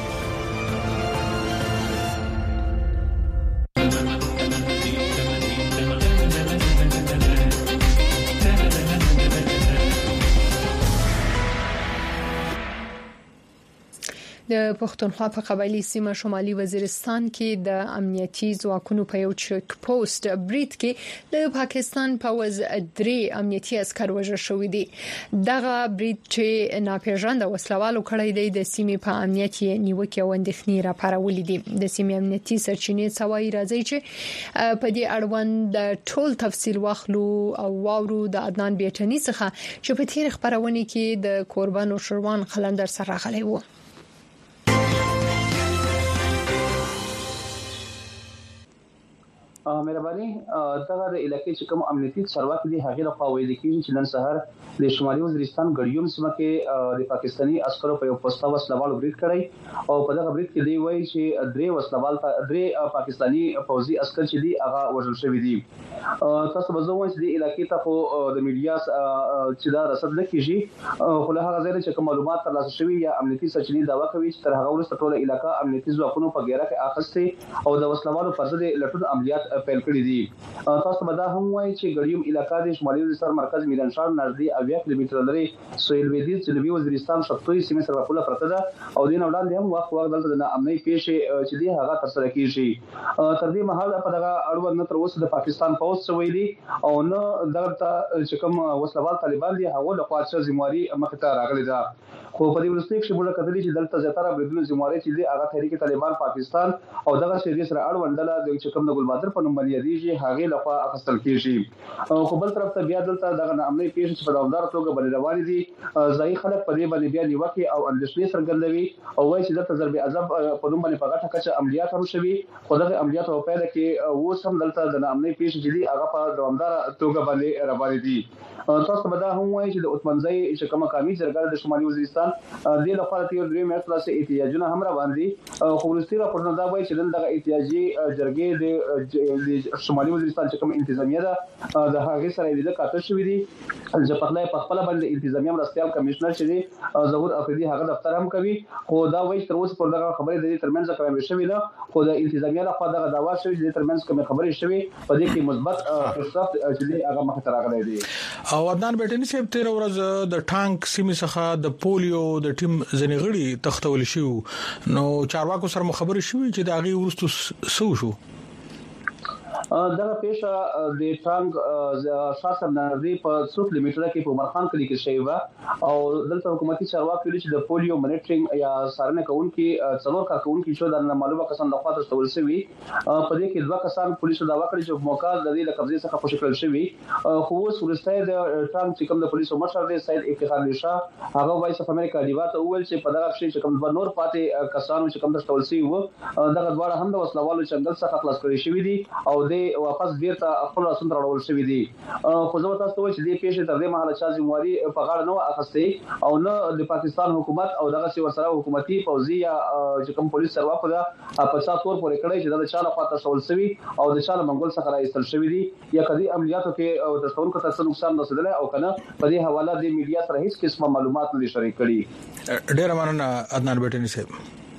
د پښتونخوا په قبایلی سیمه شمالي وزیرستان کې د امنیتي ځواکونو په یو چک پوسټ برید کې د پاکستان پوز درې امنیتي عسكر وژل شوی دي. دغه برید چې ناپېژانده وسلوالو کړی دی د سیمې په امنیت نیوکه او اندېښنې راپارولې دي. د سیمې امنیتي سرچینې سوای راځي چې په دې اړوند د ټول تفصیل واخلو او واورو د عدنان بیٹنی څخه چې په تیر خبرونه کې د قربانو شروان خلندر سره غلي وو. مهرباني دغه د علاقې چې کوم امنیتي چارواکي دي هغه لخوا ویل کیږي چې نن سهار د شمالي وزیرستان ګډیوم سیمه کې د پاکستاني عسکرو په یو پوسټه وسلوال بریټ کړی او په دغه بریټ کې دی وایي چې درې وسلوال درې پاکستاني فوجي عسكر چې دي هغه وژل شوی دي. تاسو به زه وایم چې د علاقې ته خو د میډیا چې دا رسد نه کیږي خو له هغه ځای چې کوم معلومات ترلاسه شوي یا امنیتي سرچینې داوا کوي چې تر هغه وروسته ټوله علاقې امنیتي ځواکونو په ګیره کې اخیسته او د وسلوالو پر ضد لټون عملیات پیل کړی دي. تاسو به دا هم وایي چې ګډیوم علاقې د شمالي وزیرستان مرکز میرانشاه نږدې اویا کیلومتره لري سویل لویدیځ جنوبي وزیرستان شتوي سیمه سره په پرته ده او دین وړاندې هم وخت وخت دلته د امنیتي پیښې چې دی هغه تر سره کیږي. تر دې مهاله په دغه اړوند نه تر اوسه د پاکستان پوز سویلي او نه دغه چې کوم وسلوال طالبان دي هغه له خوا چې ذمہواری مخ ته راغلي ده. خو په دې ورسته کې موږ کتلی چې دلته زیاتره بدلون ذمہواری چې دی هغه تحریک طالبان پاکستان او دغه شری سره اړوند ډله د چې کوم د ګلبادر په نوم باندې دیږي هغه له خوا اخیستل کیږي. خو بل طرف ته بیا دلته دغه امنیتي پیښې چې په دوامدار توګه باندې روان دي ځای خلک په دې باندې بیا نیوکه او اندېښنې څرګندوي او وایي چې دلته ضرب عذاب په نوم باندې په غټه کچه عملیات هم شوي خو دغه عملیات په پیل کې اوس هم دلته د امنیتي پیښې چې دي هغه په دوامدار توګه باندې روان دي. تاسو به دا هم وایي چې د عثمانزی چې کومه قومي جرګه د شمالي وزیرستان د لپاره تیر درې میاشتې لاسه احتیاجونه هم روان دي خو ورستي راپورونه دا وایي چې دغه احتیاجي جرګې د شمالي وزیرستان چې کوم انتظامیه ده د هغه سره د کاټر شوې دي چې په خپل په خپل باندې انتظامیه مرستيال کمشنر چې دی ظهور افریدي هغه دفتر هم کوي خو دا وایي تر اوسه پر دغه خبرې د ترمنځ کوم شوی نه خو د انتظامیه لخوا دغه داوا شوی د ترمنځ کوم خبرې شوی په دې کې مثبت پیشرفت چې دی هغه مخ ته راغلی دی. او عدنان بیٹنی صاحب تیر ورځ د ټانک سیمې څخه د پولیو د ټیم ځنیغړي تختول شو نو چارواکو سره مخابره شوې چې د هغه ورستو سو شو دغه پیښه د ټانک شاسر نړۍ په څو کیلومتره کې په مرخان کلی کې شوی و او دلته حکومتي چارواکي چې د پولیو منیټرینګ یا سارنه کوونکي څلور کارکونکي شو د معلومه کسان د خاطر تول شوی په دې کې دوه کسان پولیسو دا وکړي چې موقع د دې له قبضې څخه خوشی کړل شوی خو اوس ورسته د ټانک چې کوم د پولیسو مشر دی سید افتخار علي شاه هغه وایس اف امریکا دیوا ته وویل چې په دغه شی چې کوم د نور پاتې کسانو چې کوم د تول شوی وو دغه دواړه هم د وسلوالو چنګل څخه خلاص کړی شوی دي او د واپس بیرته خپل رسول راوړل شوی دي. خو زه تاسو ته وایم چې دې پیښې تر دې مهاله چې ذمہواری په غاړه نه اخستې او نه د پاکستان حکومت او دغه سی ورسره حکومتي فوجي یا چې کوم پولیس چارواکو دا په څا تور پورې کړی چې د چاله خاطر شول شوی او د چاله منګول څخه راځل شوی دي یا کدي عملیاتو کې او د څونکو تاسو نقصان رسیدل او کنه په دې حواله د میډیا سره هیڅ قسمه معلومات نه شریک کړي. ډیر مننه عدنان بیٹنی صاحب.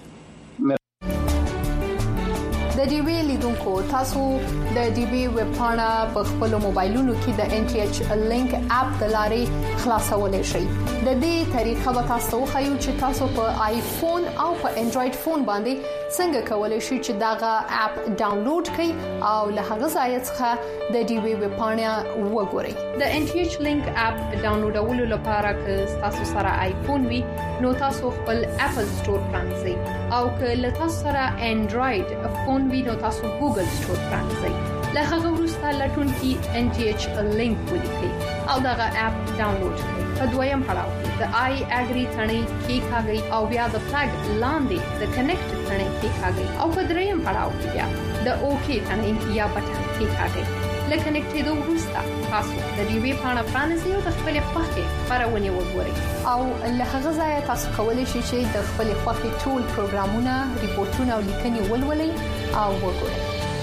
د ډي وی لیدونکو تاسو د ډي وی ویب پاڼه په خپل موبایلونو کې د ان ټي ایچ لینک اپ د لارې خلاصولای شئ. د دې طریقه به تاسو خو چې تاسو په آیفون او په انډراید فون باندې څنګه کولای شئ چې داغه اپ ډاونلوډ کړئ او له هغه ځای څخه د ډي وی ویب پاڼه وګورئ. د ان ټي ایچ لینک اپ ډاونلوډولو لپاره که تاسو سره آیفون وي نو تاسو خپل اپل سٹور پرانځئ او که له تاسو سره انډراید فون وي نو تاسو ګوګل سٹور پرانځئ. له هغه وروسته لټون کې ان ټي ایچ لینک ولیکئ او دغه اپ ډاونلوډ کړئ. په دویم پړاو کې د آی اګری ثنې کې کاږئ او بیا د فلګ لاندې د کنیکټ ثنې کې کاږئ او په دریم پړاو کې بیا د اوکی ثنې یا بټن کې کاږئ. لکه کنیکټېدو وروسته تاسو د ډي وی پاڼه پرانیزئ او د خپل خوښې خبرونه وګورئ او له هغه ځای تاسو کولی شئ چې د خپل خوښې ټول پروګرامونه ریپورتونه او لیکنې ولولئ او وګورئ.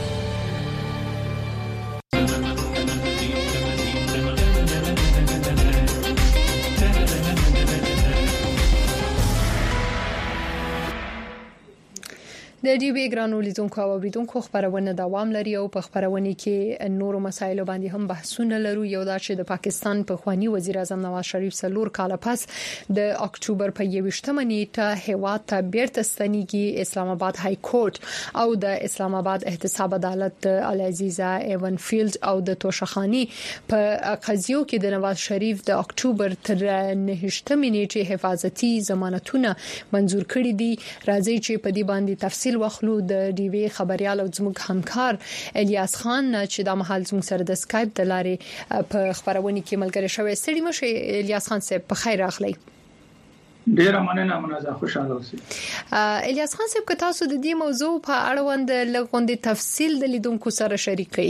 د ډي وی ګرانو لیدونکو او اوریدونکو خبرونه دوام لري او په خبرونه کې نورو مسایلو باندې هم بحثونه لرو. یو دا چې د پاکستان په خواني وزیر اعظم نواز شریف سلور کال پس د اکتوبر په یوشتمه نیټه هوا ته بیرته ستنیږي. اسلام آباد های کورټ او د اسلام آباد احتساب عدالت العزیزه ایون فیلډ او د توشخانی په قضیو کې د نواز شریف د اکتوبر تر نهشتمه نیټه حفاظتي ضمانتونه منزور کړي دي. راځي چې په دې باندې تفصیل وخلو د ډي وی خبريال او زموږ همکار الیاس خان چې د محل زموږ سره د اسکایپ د لارې په خبرونه کې ملګری شوی. ستړي مشه الیاس خان صاحب، په خیر راغلی. ډیره مننه منازه خوشاله اوسئ. الیاس خان صاحب که تاسو د دې موضوع په اړوند لغوندې تفصیل د لیدونکو سره شریکئ.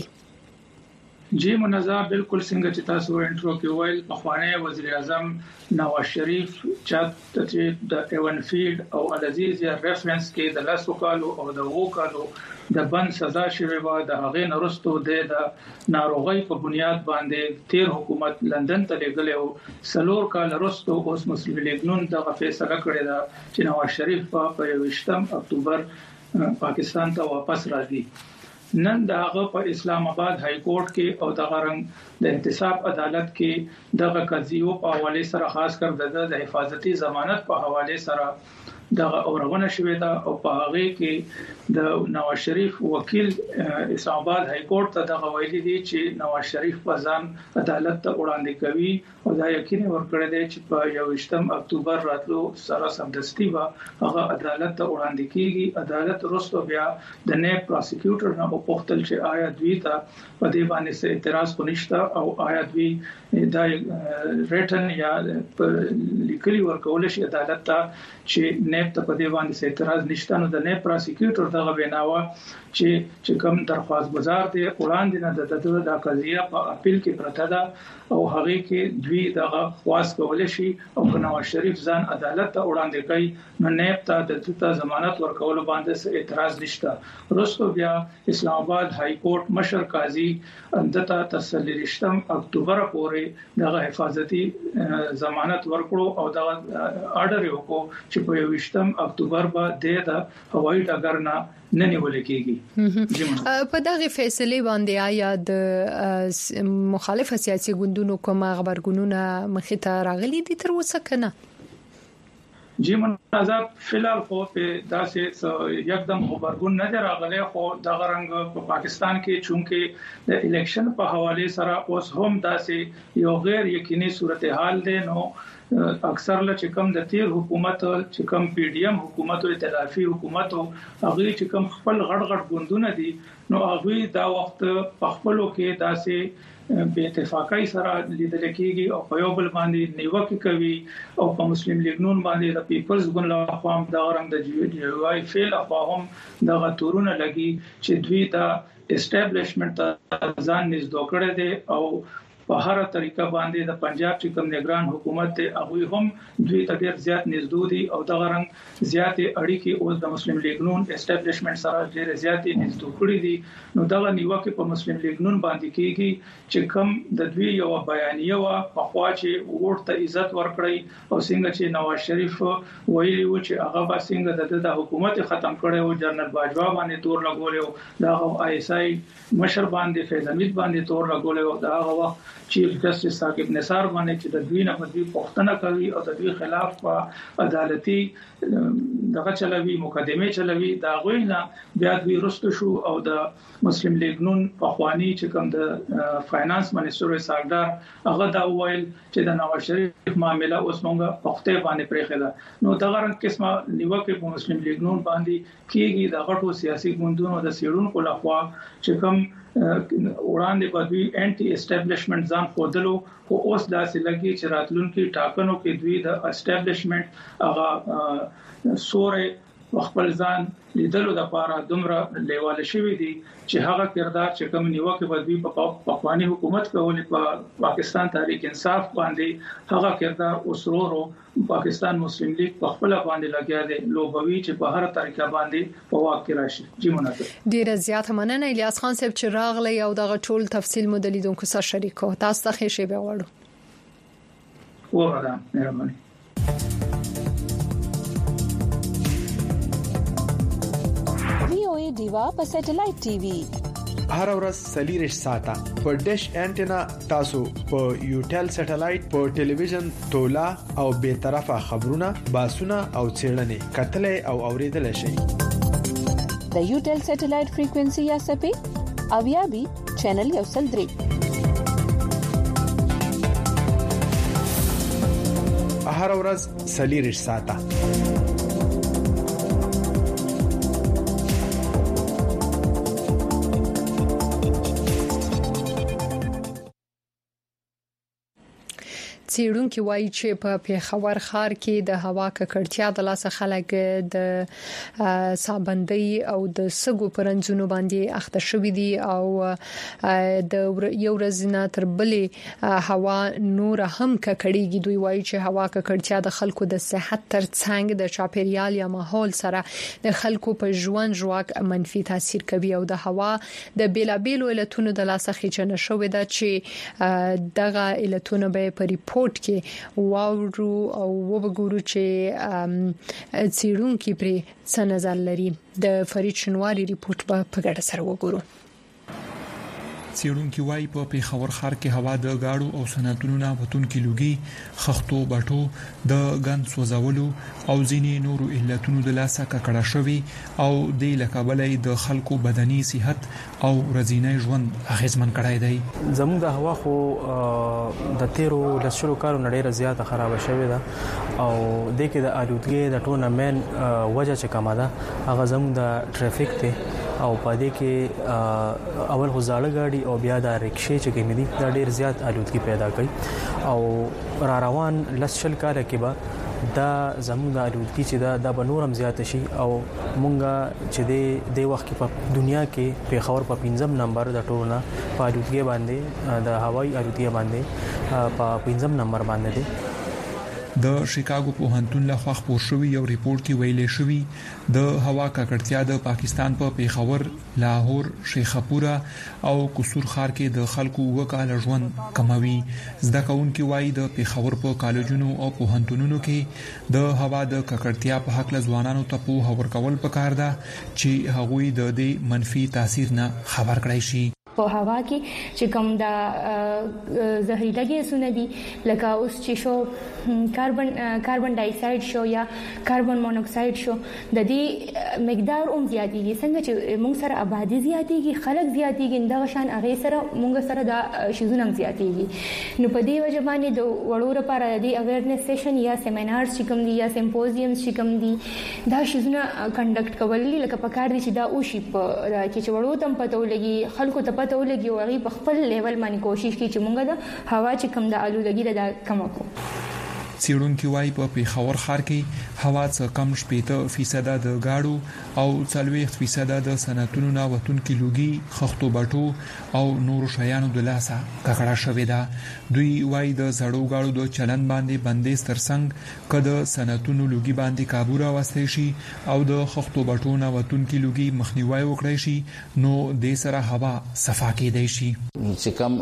جی منازه بالکل څنګه چې تاسو انټرو کې ویل په خوانه وزیر اعظم نواز شریف چې د ایون فیلډ او العزیز یا ریفرنس کې د لاسو کالو او د وو کالو د بند سزا شوی و د هغه نرستو د ناروغي په بنیاد باندې تیر حکومت لندن ته لګلې او سلور کال وروسته اوس مسلم لیگ نون د فیصله کړې ده چې نواز شریف په یوویشتم اکتوبر پاکستان ته واپس راځي. نن دغه په اسلام آباد های کورټ کې او د غرنګ د احتساب عدالت کې دغه قضیو په حواله سره خاص کر د حفاظتي ضمانت په حواله سره دغه اورونه شوې ده او په هغه کې د نواز شریف وکیل اسلام آباد های کورټ ته دغه ویلي دي چې نواز شریف په ځان عدالت ته وړاندې کوي او دا یقیني ورکړی دی چې په یوویشتم اکتوبر راتلو سره سمدستي به هغه عدالت ته وړاندې کیږي. عدالت وروسته بیا د نیب پروسیکیوټر نه وپوښتل چې آیا دوی ته په دې باندې څه اعتراض نشته او آیا دوی دا ریټن یا لیکلي ورکول شي عدالت ته چې نیب ته په دې باندې څه اعتراض نشته. نو د نیب پروسیکیوټر دغه بناوه چې چې کوم درخواست گزار دي وړاندې نه د د قضیه په اپیل کې پرته ده او هغه کې دوی دغه خواست کول شي او نواز شریف ځان عدالت ته وړاندې کوي نو نیب ته د ته ضمانت ورکول باندې اعتراض نشته. وروسته بیا اسلام آباد های کورټ مشر قاضي دته تسلیریشتم اکتوبر پورې دغه حفاظتي ضمانت ورکړو او دغه آرډر وکړو چې په یوویشتم اکتوبر باندې د هوایي ډګر نه نه نیول کېږي. په دغه فیصله باندې آیا د مخالف سیاسي ګوندونو کوم خبرګونونه مخې ته راغلي دي تر اوسه کنه؟ جی منازه فلال خو په داسې یکدم خبرګون نه راغلي خو د غرنګ په پاکستان کې چونکه د الیکشن په حواله سره اوس هم داسې یو غیر یقیني صورتحال ده. نو اکثر له چې کوم د تیر حکومت چې کوم پی ډی ایم حکومت او ائتلافي حکومت هغه چې کوم خپل غړ غړ ګوندونه دي نو هغه دا وخت په خپلو کې داسې به اتفاقی سره لیدل کېږي او په یو بل باندې نیوکه کوي او په مسلم لیگ نون باندې د پیپلز ګوند له خوا د غرنګ د جی وای فیل افاهم د غتورونه لګي چې دوی د اسټابلیشمنت ځان نږدې کړي دي او په هر طریقه باندې د پنجاب چې کوم نگران حکومت ته هغه هم دوی ته ډیر زیات نږدې دي او د غرنګ زیات اړیکې او د مسلم لیگ نون اسټابلیشمنت سره ډیر زیات نږدې کړي دي. نو دغه نیوکه په مسلم لیگ نون باندې کېږي چې کوم د دوی یو بیانیه وا په خوا چې ورته عزت ورکړي او څنګه چې نواز شریف ویلي و چې هغه به څنګه د حکومت ختم کړي او جنرال باجوا باندې تور لګولې او د آی اس آی مشر باندې فیض حمید باندې تور لګولې او دا هغه چیف جسټس ثاقب نثار باندې چې د دوی نه په دوی پوښتنه کوي او د دوی خلاف په عدالتي دغه چلوي مقدمه چلوي دا غوینه بیا دوی رستو شو او د مسلم لیگ نون په خواني چې کوم د فاینانس منیسټر ساګدار هغه دا ویل چې د نواز شریف معاملې اوس مونږه پخته باندې پرېخه ده. نو دغه رنګ قسمه نیوکه په مسلم لیگ نون باندې کیږي د غټو سیاسي ګوندونو د سیړونکو لخوا چې کوم وړاندې په دوی انټي اسټابلیشمنت ځان خودلو او اوس داسې لګي چې راتلونکي ټاکنو کې دوی د اسټابلیشمنت هغه سورې خپل ځان لیدلو د لپاره دومره لیواله شوی دي چې هغه کردار چې کوم نیوکه په دوی په پخوانی حکومت کولې په پاکستان تحریک انصاف باندې هغه کردار اوسرورو پاکستان مسلم لیگ په خپل باندې لګیا دي لوبوي چې په هر طریقه باندې په واک کې راشي. جی مناسب ډیر زیات مننه الیاس خان صاحب چې راغلی او دغه ټول تفصیل مو د لیدونکو سره شریکو. تاسو ته ښه شی به وړو. وره مهرباني. وی او ای دیوا په سټلایټ ټي وي هر ورځ سلیریش ساته په ډیش انټینا تاسو په یوټل سټلایټ په ټلویزیون تولا او به طرفه خبرونه باسونه او چیرنې کتلې او اوریدل شي. د یوټل سټلایټ فریکوئنسي یا سپې اویا بي چینل یو سل درې هر ورځ سلیریش ساته. څېړونکو وایي چې په پیښور ښار کې د هوا ککړتیا د لاسه خلک د صابندۍ او د سګو پرنځونو باندې اخته شوې دي او د یو ورځ نه تر بلې هوا نور هم ککړېږي. دوی وایي چې هوا ککړتیا د خلکو د صحت ترڅنګ د چاپیریال یا ماحول سره د خلکو په ژوند ژواک منفي تاثیر کوي او د هوا د بیلابېلو علتونو د لاسه خېچنه شوې ده چې دغه علتونه به په ریپورت کې واورو او وګورو چې څېړونکو پرې څه نظر لري. د فرید شنواری ریپورت په ګډه سره وګورو. څېړونکو وايي په پیښور ښار کې هوا د گاډو او صنعتونو نه وتونکي لوګي خښتو بټو د ګند سوځولو او ځینې نورو علتونو د لاسه ککړه شوی او د لکابلې د خلکو بدني صحت او ورځنی ژوند اغیزمن کړای دی. زموږ د هوا خو د تیرو لسلو کارو نړۍ زیاته خراب شوې ده او د کې د آلودګي د ټورنمنت وجه چې کومه ده هغه زموږ د ټریفیک ته او پدې کې اول خو زاړه ګاډي او بیا د رکشې چې کوم دي دا ډیر زیات آلودګي پیدا کوي او را روان لسل کال کې به دا زموږ د آلودګي چې دا د بنورم زیات شي او مونږه چې د وخت کې په دنیا کې پیښور په پنځم نمبر د ټولنه په آلودګي باندې د هوایي آلودګي باندې په پنځم نمبر باندې دی. د شیکاګو پوهنتون له خوا خپور شوی یو ریپورت کې ویلي شوی د هوا ککړتیا د پاکستان په پیښور، لاهور، شیخپورا او قصور ښار کې د خلکو وکاله ژوند کموي. زده کوونکي وایي د پیښور په کالجونو او پوهنتونونو کې د هوا د ککړتیا په حق له ځوانانو ته پوهه ورکول پکار ده چې هغوی د دې منفي تاثیر نه خبر کړي شي. په هوا کې چې کوم د زهريله ګیسونه دي لکه اوس چې شو کاربن کاربن ډای اکساید شو یا کاربن مونوکساید شو د دې مقدار هم زیاتېږي. څنګه چې موږ سره آبادی زیاتېږي، خلک زیاتېږي، دغه شان هغه سره موږ سره د شیزونه زیاتېږي. نو په دې وجه باندې د وړو لپاره د اویرنس سیشن یا سیمینارز چې کوم دي یا سیمپوزیمز چې کوم دي دا شیزونه کنډکټ کول لکه په کار دي چې دا اوشي په کې چې وړو تم پته ولګي خلکو ته ته ولګي او غي په خپل لیول باندې کوشش کوي چې مونږ د هوا چې کم د آلودګي د کم وکړو. څېړونکو وايي په پیښور ښار کې هوا څخه کم شپږ فیصد د گاډو او څلوېښت فیصد د صنعتونو نه وتونکي لوګي خښتو بټو او نورو شیانو د لاسه ککړه شوې ده. دوی وايي د زړو گاډو د چلن باندې بندیز ترڅنګ کده صنعتونو لوګي باندې کابو راوستي شي او د خښتو بټو نه وتونکي لوګي مخنیوي وکړي شي نو د سره هوا صفا کېدای شي. چې کوم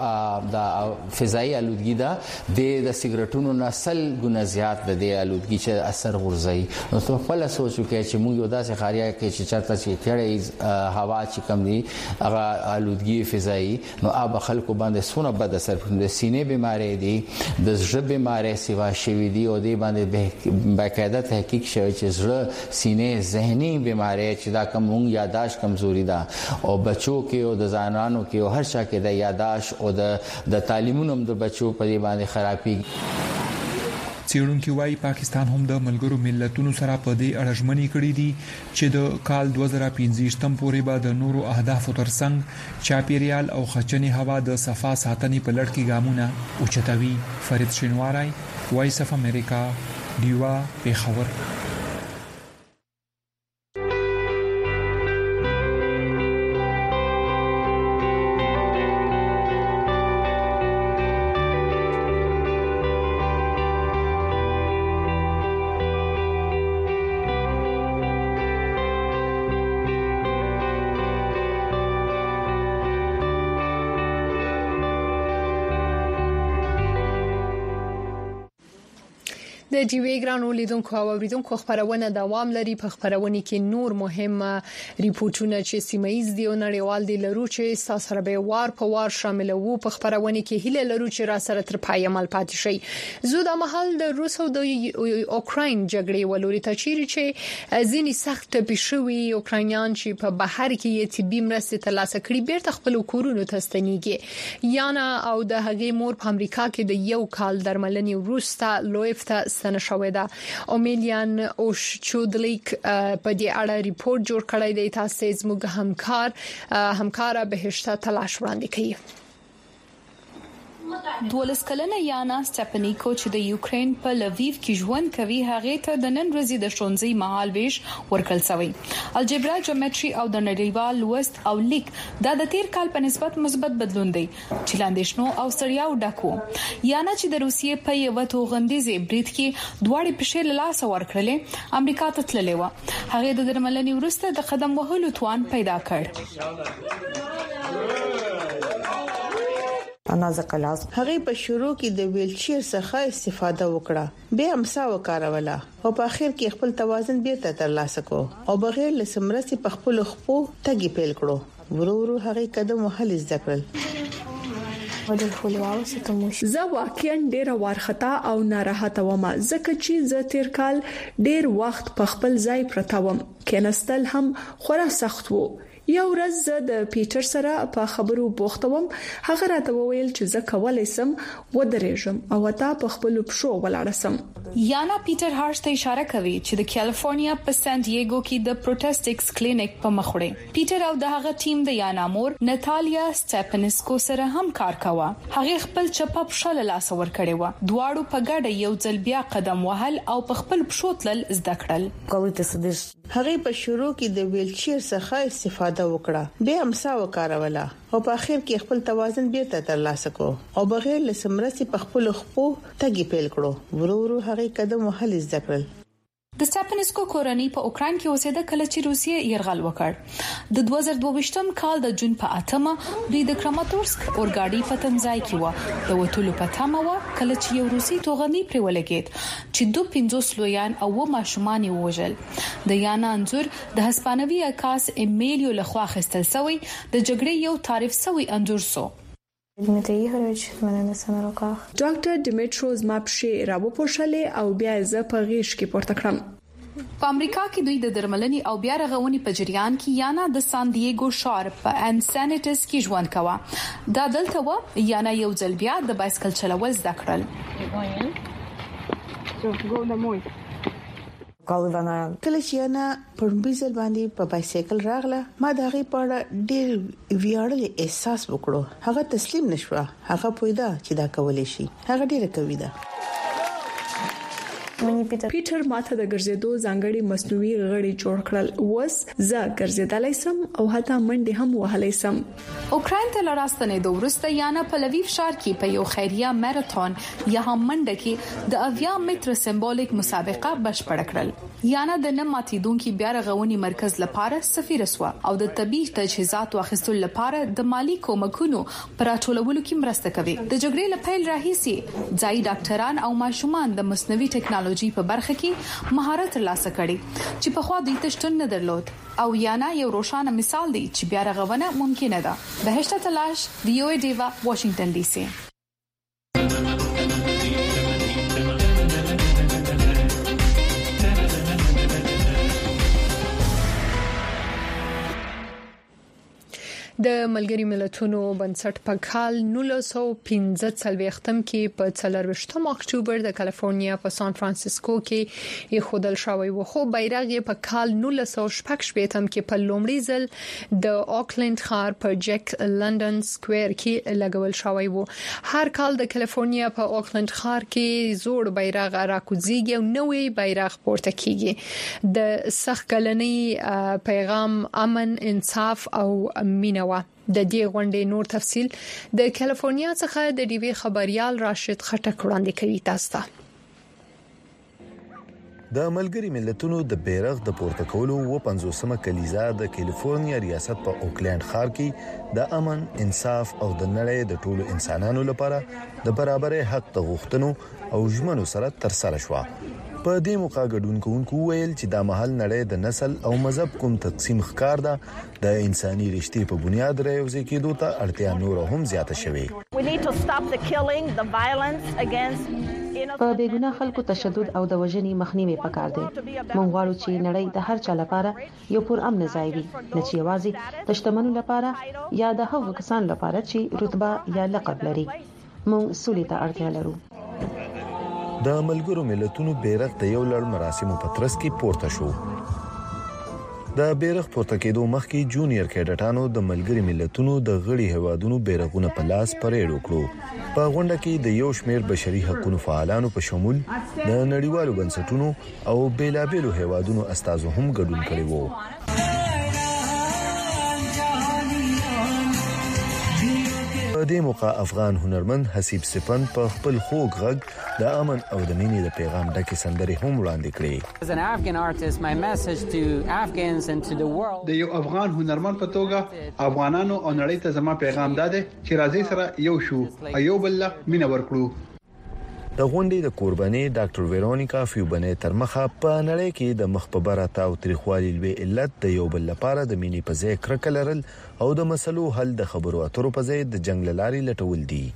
د فضایي آلودګي ده د سیګریټونو نه سل ګونه زیات د دې آلودګي چې اثر غورځي. نو څه خپل سوچ وکړي چې موږ یو داسې خاریا کې چې چرته چې کړي هوا چې کم دي هغه آلودګي فضایي نو اب خلکو باندې سونه بد اثر د سینې بیماری دي د زړه بیماری سیوا شوی دي او دې باندې باقاعده تحقیق شوی چې زړه سینې ذهني بیماری چې دا کوم یاداشت کمزوري ده او بچو کې او د ځوانانو کې او هر چا کې د یاداشت او د د تعلیمونو د بچو په دې باندې خرابي. څېړونکو وايي پاکستان هم د ملګرو ملتونو سره په دې اړه کړی دي چې د کال دوه زره پنځه پورې به د نورو اهدافو ترڅنګ چاپیریال او خچنې هوا د صفا ساتنې په لړ کې ګامونه اوچتوي. فرید شینواری، وایس اف امریکا، دیوا، پیښور. د ټي وي ګرانو لیدونکو او اوریدونکو خبرونه دوام لري. په خبرونه کې نور مهم ریپورتونه چې سیمایز دی او نړیوال دی لرو چې تاسو سره به وار په وار شامل وو. په خبرونه کې هله لرو چې را سره تر پای عمل پاتې شي. زو د محل د روس او د اوکراین جګړې ولوري ته چیرې چې ځینی سخت پېښوي اوکراینیان چې په بهر کې یې طبي مرستې ترلاسه کړي بیرته خپل کورونو ته ستنیږي. یانا او د هغې مور په امریکا کې د یو کال درملنې وروسته لویفتا ستنه شوې ده. اومیلیان اوش چودلیک په دې اړه ریپورت جوړ کړی دی. تاسو زموږ همکار همکارا بهشته تلاش وړاندې کوي. دولس کلنه یانا سټپنیکو چې د یوکرين په لویو کې ژوند کوي هغه ته د نن ورځې د شونځي مهال ویش ورکل شوی الجبرا جیومټري او د نړیوال لوست او لیک دا د تیر کال په نسبت مثبت بدلون دی چې لاندېشنو او سړیاو ډکو یانا چې د روسیې په یو توغندیزې بریټ کې دواړي پښې له لاس ورکړلې امریکا ته تللې و هغه د درملنې وروسته د قدم وهلو توان پیدا کړ هغه په شروع کې د ویلچیر څخه استفاده وکړه به امسا وکاروله او په اخر کې خپل توازن بیرته ترلاسه کړ او بغیر له سمرسي په خپل خپو تګي پیل کړو ورو ورو هغه قدم وهل زده کړل زه واقعا ډیره وارخطا او ناراحته وم ځکه چې زه تیر کال ډیر وخت په خپل ځای پرته وم کینستل هم خورا سخت وو یو ورځ زه د پیټر سره په خبرو بوخته وم هغه راته وویل چې زه کولای سم ودرېږم او تا په خپل پښو ولاړسم یانا پیټر هارش ته اشاره کوي چې د کالیفورنیا په سان ډیګو کې د پروټستکس کلینیک په مخ وړي پیټر او د هغه ټیم د یانا مور ناتالیا سټپنسکو سره هم کار کاوه هغه خپل چپه پښه له لاس ور کړې و دواړو په ګډه یو ځل بیا قدم وهل او په خپل پښو تل زده کړل هغه په شروع کې د ویلچیر څخه استفاده وکړه به امسا وکاروله او په اخر کې خپل توازن بیرته ترلاسه کړ او بغیر له سمرسي په خپل خپو تګي پیل کړو ورو ورو هغه قدم وهل زده کړل د سټپنسکو کورنۍ په اوکران کې اوسېده کله چې روسیې یرغل وکړ د دوه زره دوه ویشتم کال د جون په اتمه دوی د کراماتورسک اورګاډي په تمځای کې و د وټولو په تمه و کله چې یو روسي توغندي پر ولګید چې دوه پنځوس لویان او و ماشومان وژل د یانا انځور د هسپانوي عکاس ایمیلیو لخوا خستل شوی د جګړې یو تعریف شوی انځور سو دمیتری ایگورویچ منو نسه na rukah. ډاکټر ډیمیټروز ما پښې را وپوښلې او بیا زه په غیږ کې پورته کړم. په امریکا کې دوی د درملنې او بیا رغونې په جریان کې یانا د سان دیګو ښار په انسانټس کې ژوند کاوه. دا دلته و یانا یو ځل بیا د بایسکل چلول زده کړل. کله چې انا په بيزل باندې په بایسکل راغله ما د هغه په ډیر ویاړل احساس وکړو. هغه تسلیم نشوه. هغه پوهیده چې دا کولای شي. هغه ډیره کوي ده. پیټر ماته د ګرځېدو ځانګړي مصنوعي غړي جوړ کړل. وس زه ګرځېدلای سم او حتی منډه هم وهلای سم. اوکراین ته لراستنې د ورسته یانا په لویف ښار کې په یو خیریه ماراثون یا هم منډه کې د اویا متر سمبولیک مسابقه بشپړ کړل. یانا د نماتیدونکو بیا رغونې مرکز لپاره سفیر سو او د طبي تجهیزات واخیستلو لپاره د مالی کومکونو پر اټولولو کې مرسته کوي. د جګړې لپاره راهیسي ځای ډاکټران او ماشومان د مصنوعي ټکنالوژي په برخه کې مهارت ترلاسه کړي چې په خوا دوی ته شتون نه درلود او یانا یو روښانه مثال دی چې بیا رغونه ممکنه ده. بهشته تلاش وی او ای دیوا واشنگټن ډي سي. د ملګری ملتونو بنسټ په کال نولس سوه پنځه څلوېښتم کې په څلرويشتم اکتوبر د کالیفورنیا په سان فرانسیسکو کې یې خودل شوی و خو بیرغ یې په کال نولس سوه شپږ شپېتم کې په لومړي ځل د اوکلند ښار په جک لندن سکوير کې لګول شوی و. هر کال د کالیفورنیا په اوکلند ښار کې زوړ بیرغ راکوزیږي او نوې بیرغ پورته کیږي. د سخت کلنۍ پیغام امن، انصاف او مینه و. د دې غونډې نور تفصيل د کالیفورنیا څخه د ډي وی خبريال راشد خټک وړاندې کوي تاسو ته. د ملګری ملتونو د بیرغ د پورته کولو و پنځوسمه کلیزا د کالیفورنیا ریاست په اوکلند ښار کې د امن، انصاف او د نړۍ د ټولو انسانانو لپاره د برابرۍ حق د غوښتنو او ژمنو سره تر سره شو. په دې موقع ګډونکو ویل چې د محل نړۍ د نسل او مذهب کوم تقسیم ښکار ده د انساني رشتې په بنیاد راوځي کېدو ته اړتیا نور هم زیاته شوې. په بیګناه خلکو تشدد او د وژنې مخنیوي پکار دي. موږ غواړو چې نړۍ د هر چا لپاره یو پر امن ځای وي، نه چې یوازې د شتمنو لپاره یا د هغو کسانو لپاره چې رتبه یا لقب لري. موږ سولې ته اړتیا لرو. د ملګرو ملتونو بیرغ د یو لړ مراسمو په ترڅ کې پورته شو. د بیرغ پورته کېدو مخکې جونیئر کیډټانو د ملګری ملتونو د غړي هوادونو بیرغونه په لاس پریډ وکړو. په غونډه کې د یو شمېر بشري حقوقو فعالانو په شمول د نړیوالو بنسټونو او بیلابېلو هوادونو استازو هم ګډون کړی وو. په دې موقع افغان هنرمند حسیب سپن په خپل خوږ غږ د امن او د مینې د پیغام ډکې سندرې هم وړاندې کړې. د یو افغان هنرمند په توګه افغانانو او نړۍ ته زما پیغام داده چې راځي سره یو شو ایو بل مینه ورکړو. د غونډې د قرباني ډاکټر ویرونیکا فیوبنه تر مخه په نړۍ کې د مخبره تاو تاریخوالي لوي علت د یو بل لپاره د مینې په ځای کرکه لرل او د مسلو حل د خبرو اترو په ځای د جنگ لاري لټول دي.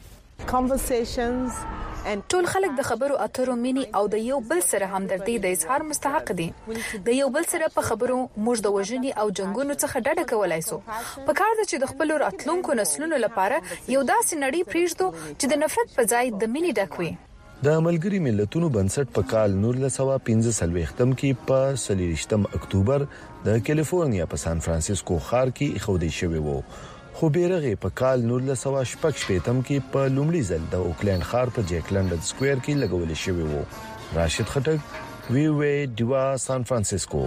ټول خلک د خبرو اترو مینی او د یو بل سره همدردی د اظهار مستحق دي. د یو بل سره په خبرو موږ د وژنې او جنگونو څخه ډډه کولای شو. په کار ده چې د خپل راتلونکو نسلونو لپاره یو داسې نړۍ پریږدو چې د نفرت په ځای د مینې ډک وي. د ملګری ملتونو بنسټ په کال نولس سوه پنځه څلوېښتم کې په څلوېښتم اکتوبر د کیلیفورنیا په سان فرانسیسکو ښار کې ایښودل شوی وو. خو بیرغه په کال نولس سوه شپږ شپېتم کې په لومړي ځل د اوکلند ښار په جیک لندن سکوير کې لګول شوی وو. راشد خټک وی وی دیوا سان فرانسیسکو.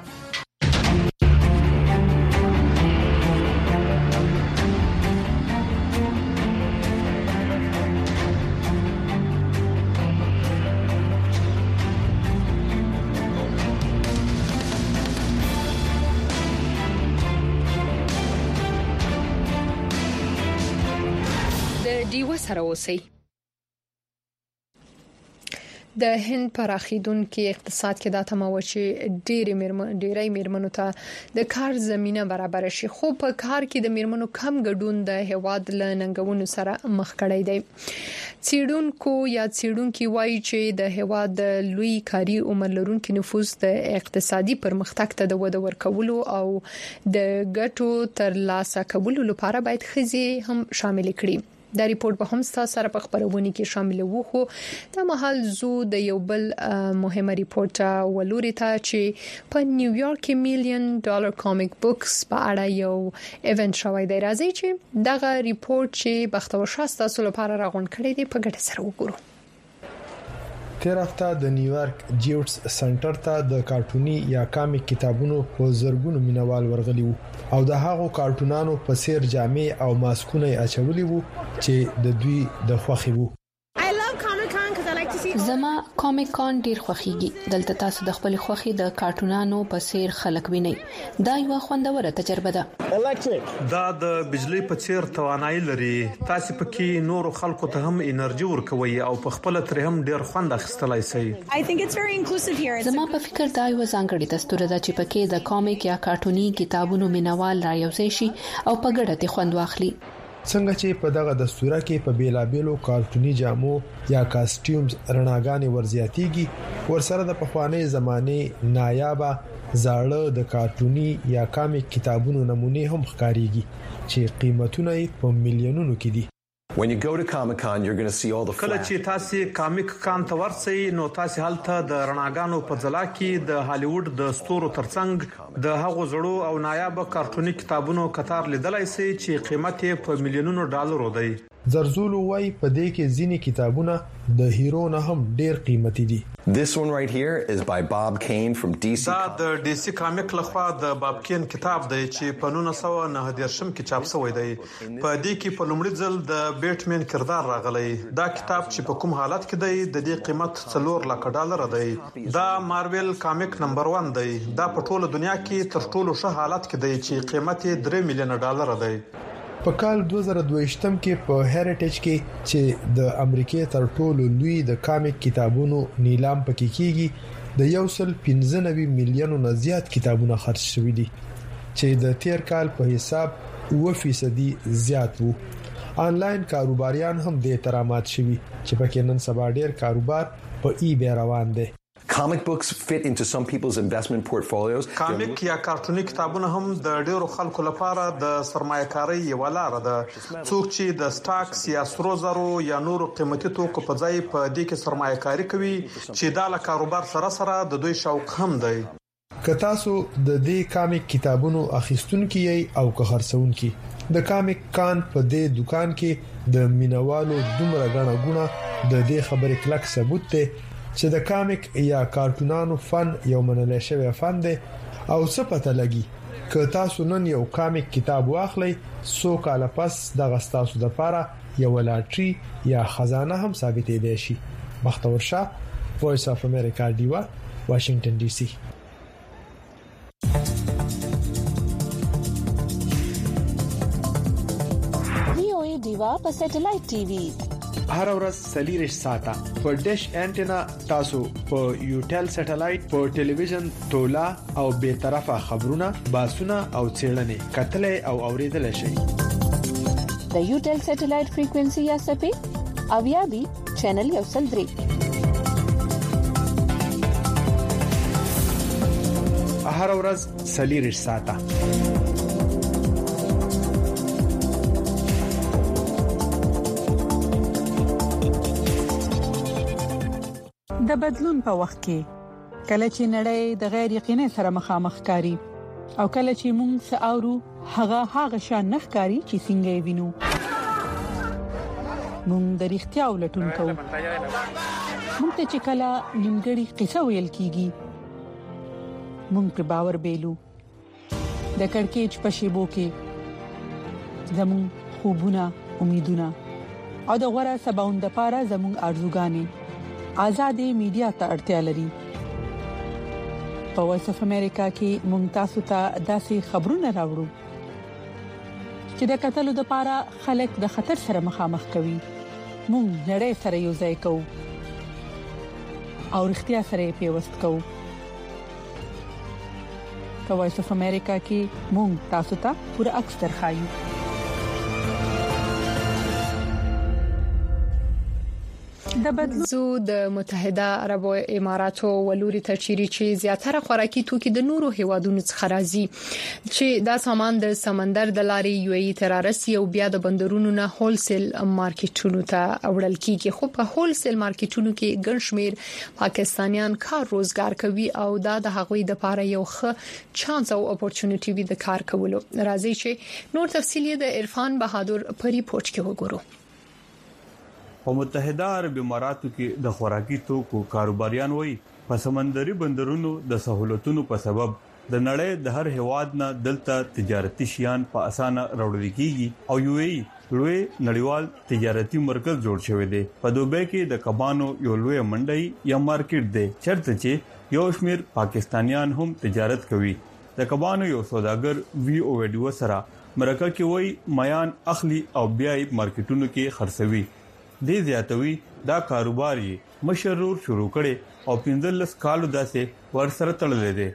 د هند پراخیدونکو اقتصاد کې دا تمه و چې ډېری میرمن ډېری میرمنو ته د کار زمينه برابر شي، خو په کار کې د میرمنو کم ګډون د هواد له ننګونو سره مخ کړی دی. څېړونکو یا څېړونکو وایي چې د هواد د لوی کاري عمر لرونکو نفوس د اقتصادي پرمختګ ته د وده ورکولو او د ګټو ترلاسه کولو لپاره باید ښځې هم شامل کړي. دا ریپورت به هم تاسو سره په خبرونه کې شامل وو. خو د محل زو د یو بل مهمه ریپورت ولوري ته چې په نیویارک کې میلیون ډالر کامیک بوکس په اړه یو ایونت شوی دی. راځي چې دغه ریپورت چې بختور شاسته تاسو لپاره راغون کړی دی په ګټه سره وګورو. تیر هفته د نیویارک جیوټس سنټر ته د کارټونی یا کامیک کتابونو په زرګونو مینوال ورغلي وو او د هغو کارټونانو په سیر جامې او ماسکونه اچولي وو چې د دوی د خوخي وو. زما کامیک کان ډیر خوخيږي. دلته تاسو د خپل خوخي د کارټونانو په سیر خلک وینئ. دا یو خوندوره تجربه ده. دا د بجلی په څیر توانایي لري. تاسو پکې نور خلکو ته هم انرژي ورکوي او په خپل تر هم ډیر خوند اخیستلای شي. زما په فکر دا یو ځانګړی دستور ده چې پکې د کامیک یا کارټونی کتابونو مینوال را یوځای شي او په ګډه خوند واخلي. څنګه چې په دغه دستوره کې په بیلابېلو کارټونی جامو یا کاستیومز رڼاګانې ورزياتيږي، ورسره د پخوانی زمانه نایابه زاړه د کارټونی یا کامیک کتابونو نمونه هم ښکاریږي چې قیمتونه په میلیونونو کې دي. When you go to Comic-Con, you're going to see all the کله چې تاسو کامیک کان ته ورسئ نو تاسو هلته د رڼاګانو په ځلا کې د هالیوډ د ستورو ترڅنګ د هغو زړو او نایاب کارټونی کتابونو کتار لیدلای شئ چې قیمت یې په میلیونونو ډالرو دی. زرزول وای په دې کې ځینې کتابونه د هیرو نه هم ډیر قیمتي دي. This one right here is by Bob Kane from D C. دا د ډي سي کامیک لخوا د باب کین کتاب دی چې په نولس سوه نهه دېرشم کې چاپ شوی دی. په دې کې په لومړي ځل د بیټمن کردار راغلی. دا کتاب چې په کوم حالت کې دی د دې قیمت څلور لک ډالر دی. دا مارول کامیک نمبر یک دی. دا په ټوله دنیا کې تر ټولو ښه حالت کې دی چې قیمت یې درې میلیون ډالر دی. په کال دوه زره دوه کې په هریټیج کې چې د امریکای تر ټولو لوی د کامیک کتابونو نیلام پکې کیږي د یو سل پنځه نوي میلیونو نه زیات کتابونه خرڅ شوي دي چې د تیر کال په حساب اوه فیصد زیات وو. آنلاین کاروباریان هم د اعتراضات شوي چې پکې نن سبا ډیر کاروبار په ای بی روان دي. Comic books fit into some people's investment portfolios. کامیک یا کارټونی کتابونه هم د ډیرو خلکو لپاره د سرمایه‌کاري یو لار ده. څوک چې د سٹاکس یا سرو زرو یا نورو قیمتي توکو په ځای په دې کې سرمایه‌کاري کوي چې دا له کاروبار سره سره د دوی شوق هم دی. کتا سو د دې کامیک کتابونو اخیستونکو او که خرڅونکو د کامیک کان په دې دکان کې د مینوالو دومره غاڼه غونه د دې خبرې کلک ثبوت دی چې د کامیک یا کارټونانو فن یو منل شوی فن دی او څه پته لګي که تاسو نن یو کامیک کتاب واخلئ سو کال پس د غستاسو د لپاره یو لاټري یا خزانه هم ثابتې دی شي. بختور شاه، وایس اف امریکا دیوا، واشنگټن ډي سي. وی او ای دیوا په سټلایټ ټي وي هر ورځ سلیریش ساته په ډیش انټینا تاسو په یوټل سټلایټ په ټلویزیون تولا او به طرفه خبرونه باسونه او چیرلنې کتلې او اوریدل شي. د یوټل سټلایټ فریکوئنسي یا سپې اویا بي چینل یو سل درې هر ورځ سلیریش ساته. د بدلون په وخت کې کله چې نړۍ د غیر یقیني سره مخامخ کاری او کله چې موږ ساورو هغه هغه شان نخکاری چې څنګه وینو موږ د اړتیا ولټون کوو. موږ ته چې کله نیمګړی قصه ویل کیږي موږ په باور بیلو. د کڑکېچ په شیبو کې زموږ خوبونه، امیدونه او د غوړه سباوند لپاره زموږ ارزوګانې آزادې میډیا ته اړتیا لري. په وایس اف امریکا کې موږ تاسو ته داسې خبرونه راوړو چې د قتلو لپاره خلک د خطر سره مخامخ کوي. موږ نړۍ سره یو ځای کوو او اړتیا سره پیوست کوو. په وایس اف امریکا کې موږ تاسو ته پوره عکس درخایو. د بدلو د متحده عرب اماراتو ولوري ته چیرې چې زیاتره خوراکي توکي د نورو هیوادونو څخه راځي چې دا سامان د سمندر د لارې یو ای ترارسي او بیا د بندرونو نه هولسیل مارکیټونو ته وړل کیږي. خو په هولسیل مارکیټونو کې ګڼ شمیر پاکستانیان کار روزګار کوي او دا د هغوی د لپاره یو ښه چانس او اپورتونټی وي د کار کولو. راځي چې نور تفصیل د عرفان بهادر په ریپورت کې وګورو. په متحده عرب اماراتو کې د خوراکي توکو کاروباریان وایي په سمندري بندرونو د سہولتونو په سبب د نړۍ د هر هواد نه دلته تجارتي شیان په اسانه راوړل کیږي او یو ای لوی نړیوال تجارتي مرکز جوړ شوی دی. په دوبۍ کې د کبانو یو لوی منډي یا مارکیټ دی چرته چې یو شمیر پاکستانیان هم تجارت کوي. د کبانو یو سوداګر وی او ویډیو سره مرکه کې وایي میان اخلي او بیا یې مارکیټونو کې خرڅوي. دې زیاتوي دا کاروبار یې مشرور شروع کړي او پنځلس کالو داسې ورسره تړلې دي.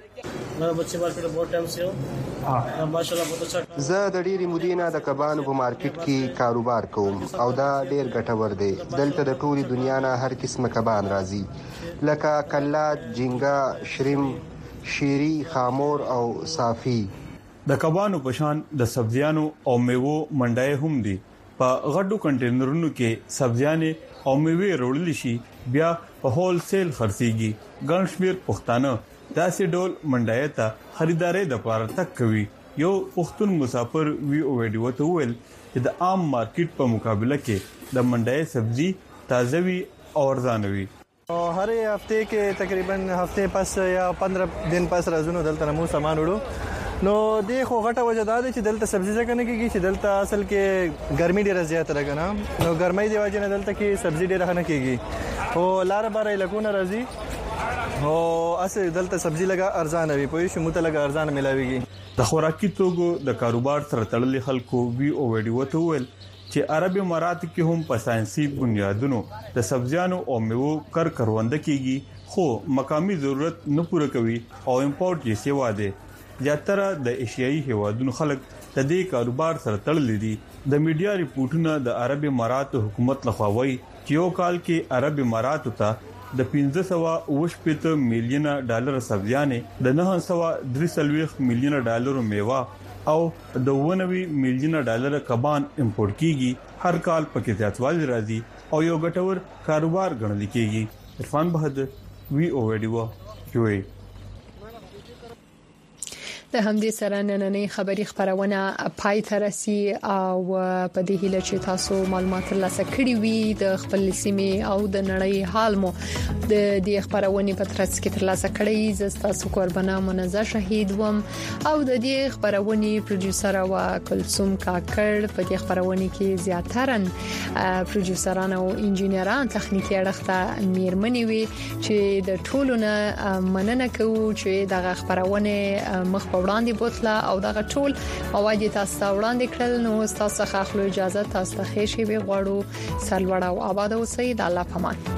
زه د ډېری مودې د کبانو په مارکیټ کې کاروبار کوم او دا ډېر ګټور دی. دلته د ټولي دنیا نه هر قسمه کبان راځي لکه کلات، جنګا، شریم، شيري، خامور او صافي. د کبانو په شان د سبزیانو او میوو منډای هم دي. په غټو کنټینرونو کې سبزیانې او میوې وروړل شي بیا په هول سیل خرڅيږي. ګڼ شمیر پښتانه داسې ډول منډای ته خریداري د لپاره تک کوي. یو پښتون مسافر وی او ویډیو ته ویل چې د عام مارکیټ په مقابله کې د منډای سبزي تازه وي او ارزانه وي. هر هفته کې تقریبا هفته پس یا پندرہ دن پس راځو دلته مو سامان وړو. نو د خو غټه وجه دا ده چې دلته سبزی ځکه نه کیږي چې دلته اصل کې ګرمي ډیره زیاته راغنه. نو ګرمۍ دی وجه نه دلته کې سبزی ډیره نه کیږي او لار بار علاقونه راځي او اصل دلته سبزی لګه ارزانه وي په شمو ته لګه ارزانه ملاويږي. د خوراکي توکو د کاروبار سره تړلې خلکو وی او ویډیو ته ویل چې عرب امارات کې هم په ساينسي بنیادونو د سبزیانو او میوو کار کروند کیږي خو مقامی ضرورت نه پوره کوي او امپورټ یې سیوا ده. زیاتره د ایشیایي هیوادونو خلک د دې کاروبار سره تړلې دي. د میډیا ریپورتونه د عرب امارات حکومت لخوا وایي چې یو کال کې عرب امارات ته د پنځه سوه اوه شپږ میلیونه ډالر سبزیانې د نه سوه درې څلوېښت میلیونه ډالر میوه او د اوه نوي میلیونه ډالر کبان امپورټ کیږي. هر کال پکې زیاتوالی راځي او یو ګټور کاروبار ګڼل کیږي. عرفان بهادر وی او ویډیو یو ای. د همدې سره نننۍ خبری خبرونه پای ته رسي او په دې هیله چې تاسو معلومات ترلاسه کړئ وي د خپل سیمې او د نړۍ حال مو د دې خبرونه په ترڅ کې ترلاسه کړئ. زه تاسو قربانه منزه شهید وم او د دې خبرونه پروډوسر او کلثوم کاکړ په دې خبرونه کې زیاترن پروډوسران او انجینران تخنیکی اړخته میرمنې وي چې د ټولو نه مننه کوو چې دغه خبرونه مخ په وړاندې بوتله او دغه ټول مواد تاسو ته وړاندې کړل. نو تاسو څخه خپل اجازه تاسو ته خیر شي وي غواړو سرلوړ او آباد اوسئ. د الله پامان.